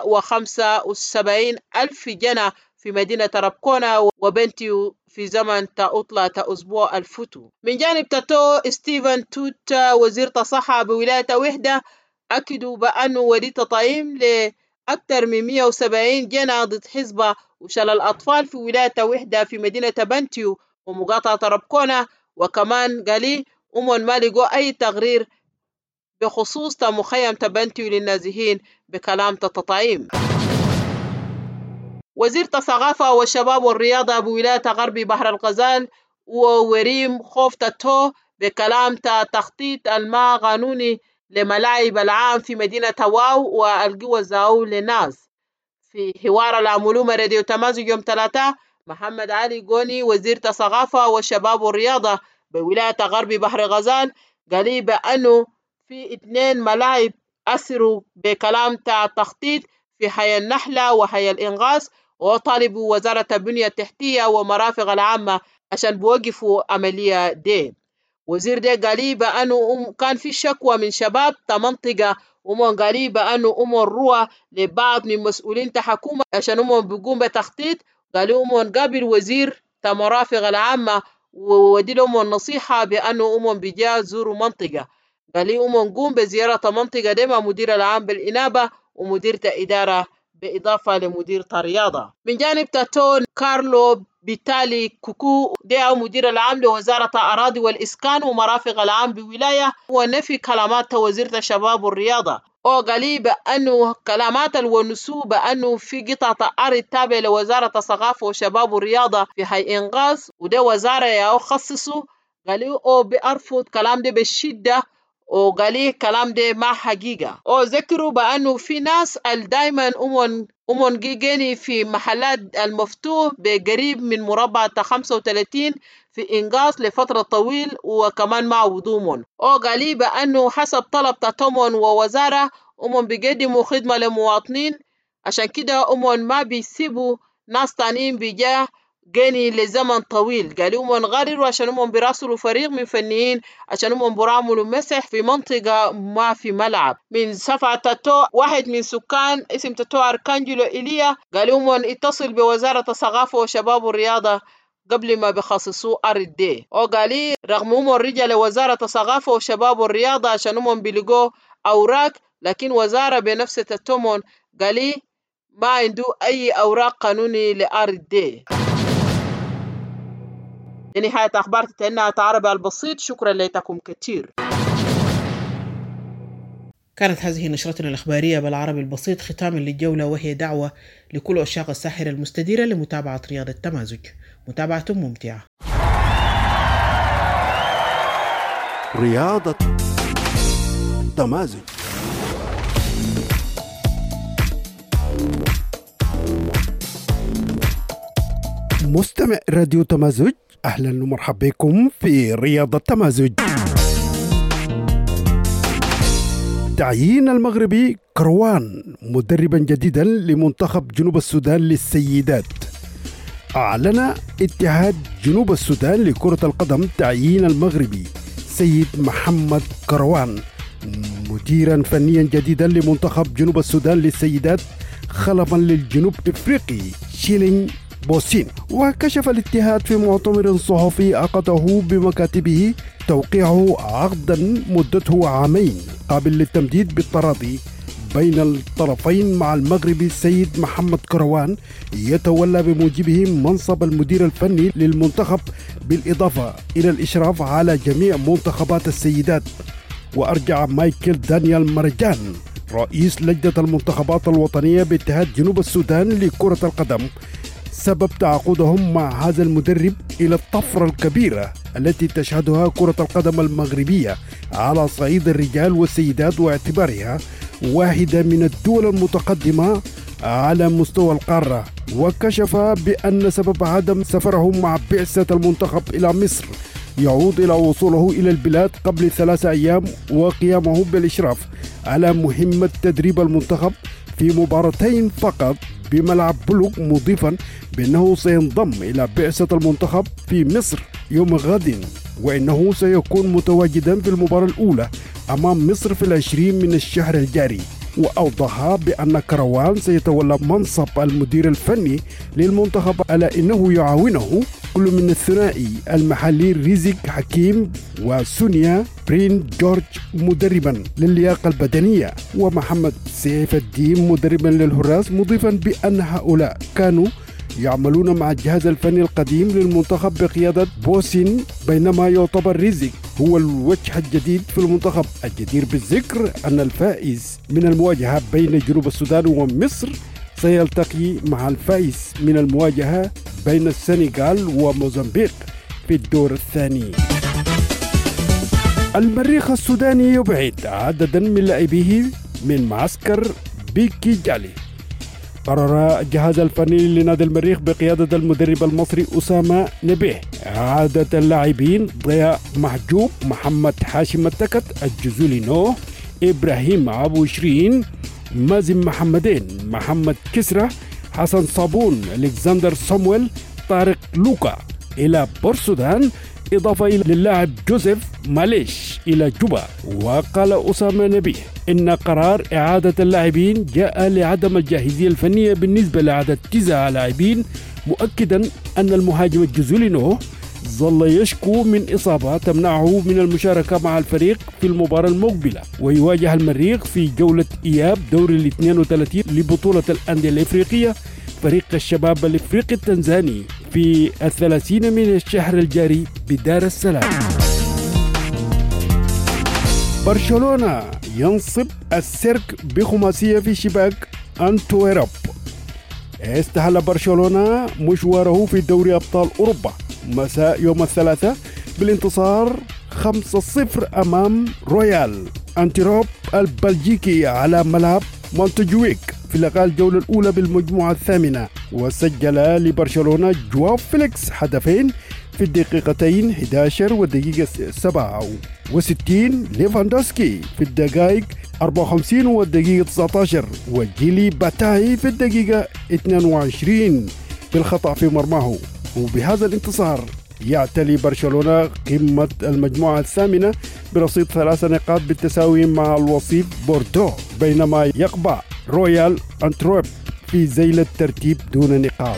Speaker 1: 175,000 جنة في مدينة ربكونا وبنتيو في زمن عطلة أسبوع الفتو. من جانب تاتو ستيفن توت وزير الصحة بولاية وحدة أكدوا بأنه ودي تطعيم لأكثر من 170 جنة ضد حزبة وشلل الأطفال في ولاية وحدة في مدينة بنتيو ومقاطعة ربكونا، وكمان قال ما لقوا أي تقرير بخصوص مخيم بنتيو للنازحين بكلام التطعيم. وزير الثقافة والشباب والرياضة بولاية غربي بحر الغزال ووريم خوف تاتو بكلام تخطيط الماء قانوني لملاعب العام في مدينة واو والقوى الزاو للناس. في حوار العملومة راديو تمازج يوم 3 محمد علي قوني وزير الثقافة والشباب والرياضة بولاية غربي بحر الغزال قال بأنه في 2 ملاعب أثروا بكلام التخطيط في حي النحلة وحي الإنغاث، وطالبوا وزارة البنية التحتية ومرافق العامة عشان بوقفوا عملية دي. وزير ده قال بأنه كان في شكوى من شباب منطقة قال بأنه روى لبعض من مسؤولين حكومة عشان بيقوم بتخطيط. قالوا قابل وزير مرافق العامة وودي لهم النصيحة بأنه بيجا زوروا منطقة. قال قوم بزيارة منطقة دي مع مدير العام بالإنابة ومدير إدارة بإضافة لمدير الرياضة. من جانب تاتون كارلو بيتالي كوكو ده مدير العام لوزارة الأراضي والإسكان ومرافق العام بولاية ونفي كلمات وزيرة الشباب والرياضة. قال بأنه كلمات الونسو بأنه في قطعة أرض تابعة لوزارة الثقافة والشباب والرياضة في حي إنغاث وده وزارة يخصصه. قالوا بأرفض كلام ده بالشدة وقال كلام ده ما حقيقة. ذكروا بأنه في ناس دايما جيجيني في محلات المفتوح بقريب من مربع 35 في إنغاث لفترة طويل وكمان مع وضومون. قال بأنه حسب طلب تاتومون ووزارة بيقدموا خدمة للمواطنين، عشان كده ما بيسيبوا ناس تانيين بيجا جاني لزمن طويل. قالوا غرروا عشان براسلوا فريق من فنيين عشان براملوا مسح في منطقة ما في ملعب. من صفعة تاتو واحد من سكان اسم تاتو أركانجلو إيليا قالوا اتصل بوزارة الثقافة والشباب والرياضة قبل ما بخصصوا أرض دي. قال رغم رجع لوزارة الثقافة والشباب والرياضة عشان بيلقوا أوراق، لكن وزارة بنفس تاتومون قال ما عنده أي أوراق قانوني لأرض دي. لنهاية أخبار تتنى عربي البسيط. شكرا لكم كثير. كانت هذه نشرتنا الإخبارية بالعربي البسيط ختاما للجولة، وهي دعوة لكل عشاق الساحرة المستديرة لمتابعة رياضة تمازج. متابعة ممتعة.
Speaker 14: رياضة تمازج. مستمع راديو تمازج، أهلا ومرحبا بكم في رياضة تمازج. تعيين المغربي كروان مدربا جديدا لمنتخب جنوب السودان للسيدات. أعلن اتحاد جنوب السودان لكرة القدم تعيين المغربي سيد محمد كروان مديرا فنيا جديدا لمنتخب جنوب السودان للسيدات خلفا للجنوب افريقي شيلين بوسين. وكشف الاتحاد في مؤتمر صحفي عقده بمكاتبه توقيعه عقدا مدته 2 عام قابل للتمديد بالتراضي بين الطرفين مع المغربي السيد محمد كروان يتولى بموجبه منصب المدير الفني للمنتخب بالإضافة إلى الإشراف على جميع منتخبات السيدات. وأرجع مايكل دانيال مرجان رئيس لجنة المنتخبات الوطنية باتحاد جنوب السودان لكرة القدم سبب تعاقدهم مع هذا المدرب إلى الطفرة الكبيرة التي تشهدها كرة القدم المغربية على صعيد الرجال والسيدات، واعتبارها واحدة من الدول المتقدمة على مستوى القارة. وكشف بأن سبب عدم سفرهم مع بعثة المنتخب إلى مصر يعود إلى وصوله إلى البلاد قبل 3 أيام وقيامه بالإشراف على مهمة تدريب المنتخب في مباراتين فقط بملعب بلوك، مضيفا بأنه سينضم إلى بعثة المنتخب في مصر يوم غد، وإنه سيكون متواجدا في المباراة الأولى أمام مصر في 20 من الشهر الجاري. وأوضح بأن كروان سيتولى منصب المدير الفني للمنتخب، على أنه يعاونه كل من الثنائي المحلي ريزيك حكيم وسونيا برين جورج مدربا للياقة البدنية، ومحمد سيف الدين مدربا للحراس، مضيفا بأن هؤلاء كانوا يعملون مع الجهاز الفني القديم للمنتخب بقيادة بوسين، بينما يعتبر ريزيك هو الوجه الجديد في المنتخب. الجدير بالذكر أن الفائز من المواجهة بين جنوب السودان ومصر سيلتقي مع الفائز من المواجهة بين السنغال وموزمبيق في الدور الثاني. المريخ السوداني يبعد عددا من لاعبيه من معسكر بكيجالي. قرر الجهاز الفني لنادي المريخ بقيادة المدرب المصري أسامة نبيه عادة اللاعبين ضياء محجوب، محمد حاشم التكت، الجزولي نوح، إبراهيم أبو شيرين، مازن محمدين، محمد كسرة، حسن صابون، ألكسندر صامويل، طارق لوكا إلى بورسودان، إضافة للاعب جوزيف ماليش إلى جوبا. وقال أسامة نبيه إن قرار إعادة اللاعبين جاء لعدم الجاهزية الفنية بالنسبة لعدد 9 لاعبين، مؤكدا أن المهاجم الجزولي نوح ظل يشكو من إصابة تمنعه من المشاركة مع الفريق في المباراة المقبلة، ويواجه المريخ في جولة إياب دور 32 لبطولة الأندية الإفريقية فريق الشباب الإفريقي التنزاني في 30 من الشهر الجاري بدار السلام. برشلونة ينصب السيرك بخماسية في شباك أنتويرب. استهل برشلونة مشواره في دوري أبطال أوروبا مساء يوم الثلاثاء بالانتصار 5-0 أمام رويال أنتيروب البلجيكي على ملعب مونتجويك في لقاء الجولة الأولى بالمجموعة الثامنة. وسجل لبرشلونة جواو فيليكس هدفين في الدقيقتين 11 والدقيقة 67، ليفاندوسكي في الدقائق 54 والدقيقة 19، وجيلي باتاي في الدقيقة 22 بالخطأ في مرماه. وبهذا الانتصار يعتلي برشلونة قمة المجموعة الثامنة برصيد 3 نقاط بالتساوي مع الوصيف بوردو، بينما يقبع رويال أنتروب في ذيل الترتيب دون نقاط.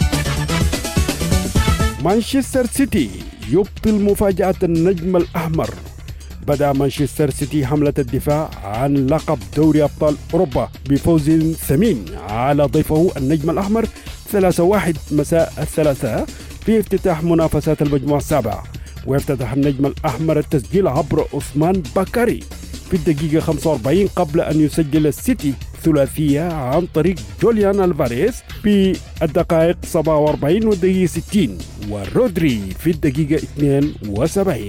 Speaker 14: مانشستر سيتي يبطل مفاجأة النجم الأحمر. بدأ مانشستر سيتي حملة الدفاع عن لقب دوري أبطال أوروبا بفوز ثمين على ضيفه النجم الأحمر 3-1 مساء الثلاثاء في افتتاح منافسات المجموعة السابعة. وافتتح النجم الأحمر التسجيل عبر عثمان بكري في الدقيقة 45 قبل أن يسجل السيتي ثلاثية عن طريق جوليان ألفاريز في الدقائق 47 والدقيقة 60، ورودري في الدقيقة 72.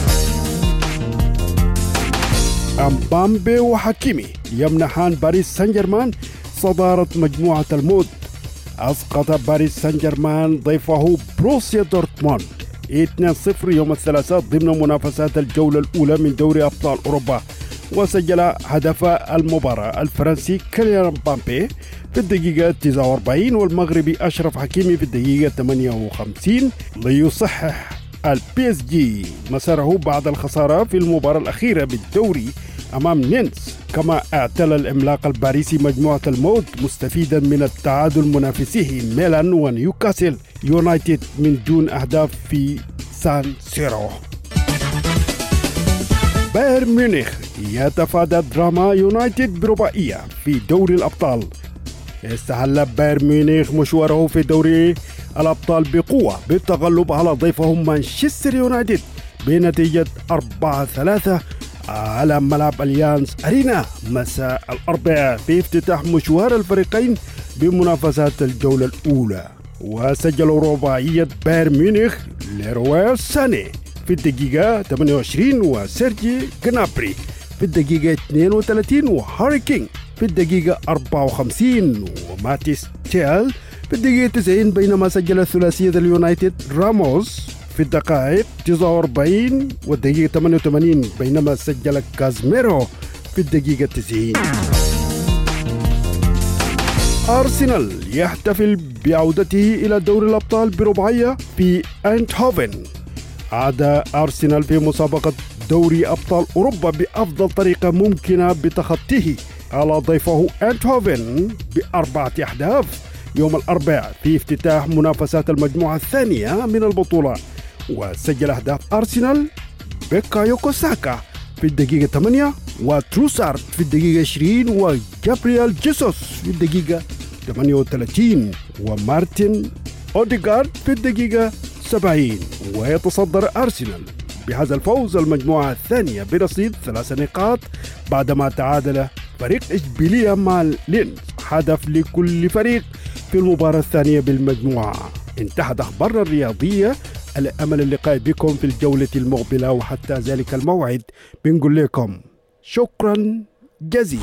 Speaker 14: أمبامبي وحكيمي يمنحان باريس سان جيرمان صدارة مجموعة الموت. أسقط باريس سان جيرمان ضيفه بروسيا دورتموند 2-0 يوم الثلاثاء ضمن منافسات الجولة الأولى من دوري أبطال أوروبا. وسجل هدف المباراة الفرنسي كيليان مبابي في الدقيقة 49 والمغربي أشرف حكيمي في الدقيقة 58 ليصحح البي اس جي مساره بعد الخسارة في المباراة الأخيرة بالدوري أمام نينس. كما اعتلى العملاق الباريسي مجموعة الموت مستفيدا من التعادل منافسيه ميلان ونيوكاسل يونايتد من دون أهداف في سان سيرو. بايرن ميونخ يتفادى دراما يونايتد برباعية في دوري الأبطال. استهل بايرن ميونخ مشواره في دوري الأبطال بقوة بالتغلب على ضيفهم مانشستر يونايتد بنتيجة 4-3 على ملعب اليانز أرينا مساء الأربعاء في افتتاح مشوار الفريقين بمنافسات الجولة الأولى. وسجلوا رباعية بايرن ميونخ ليروي ساني في الدقيقة 28 وسيرجي جنابري في الدقيقة 32 وهاري كين في الدقيقة 54 وماتيس تيل في الدقيقة 90 بينما سجل ثلاثية اليونايتد راموس في الدقائق 49 والدقيقة 88 بينما سجل كازميرو في الدقيقة 90. أرسنال يحتفل بعودته إلى دوري الأبطال برباعية في أيندهوفن. عاد أرسنال في مسابقة دوري أبطال أوروبا بأفضل طريقة ممكنة بتخطيه على ضيفه أيندهوفن ب4 أهداف يوم الأربعاء في افتتاح منافسات المجموعة الثانية من البطولة. وسجل أهداف أرسنال بيكايو ساكا في الدقيقة 8 وتروسارد في الدقيقة 20 وجابريال جيسوس في الدقيقة 38 ومارتن أوديغارد في الدقيقة 70. ويتصدر أرسنال بهذا الفوز المجموعة الثانية برصيد 3 نقاط بعدما تعادل فريق إشبيلية مع لينز هدف لكل فريق في المباراة الثانية بالمجموعة. انتهت أخبارنا الرياضية. على أمل اللقاء بكم في الجولة المقبلة وحتى ذلك الموعد بنقول لكم شكرا جزيلا.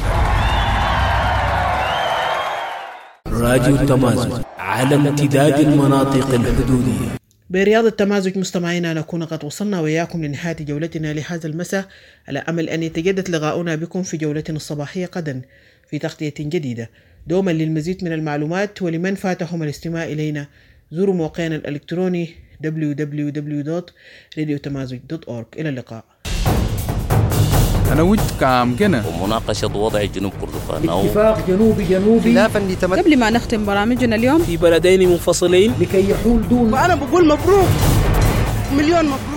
Speaker 2: راديو التمازج على امتداد المناطق الحدودية.
Speaker 1: برياض التمازج مستمعينا نكون قد وصلنا وإياكم لنهاية جولتنا لهذا المساء، على أمل أن يتجدد لقاؤنا بكم في جولتنا الصباحية غدا في تغطية جديدة. دوما للمزيد من المعلومات ولمن فاتهم الاستماع إلينا زوروا موقعنا الإلكتروني www.radiotamazig.org. إلى اللقاء.
Speaker 15: أنا ود كام جنة
Speaker 16: ومناقشة وضع جنوب كردفان
Speaker 17: اتفاق جنوبي
Speaker 18: خلافا قبل ما نختم برامجنا اليوم
Speaker 2: في بلدين منفصلين
Speaker 17: لكي يحول دون.
Speaker 18: وأنا بقول مبروك، مليون مبروك.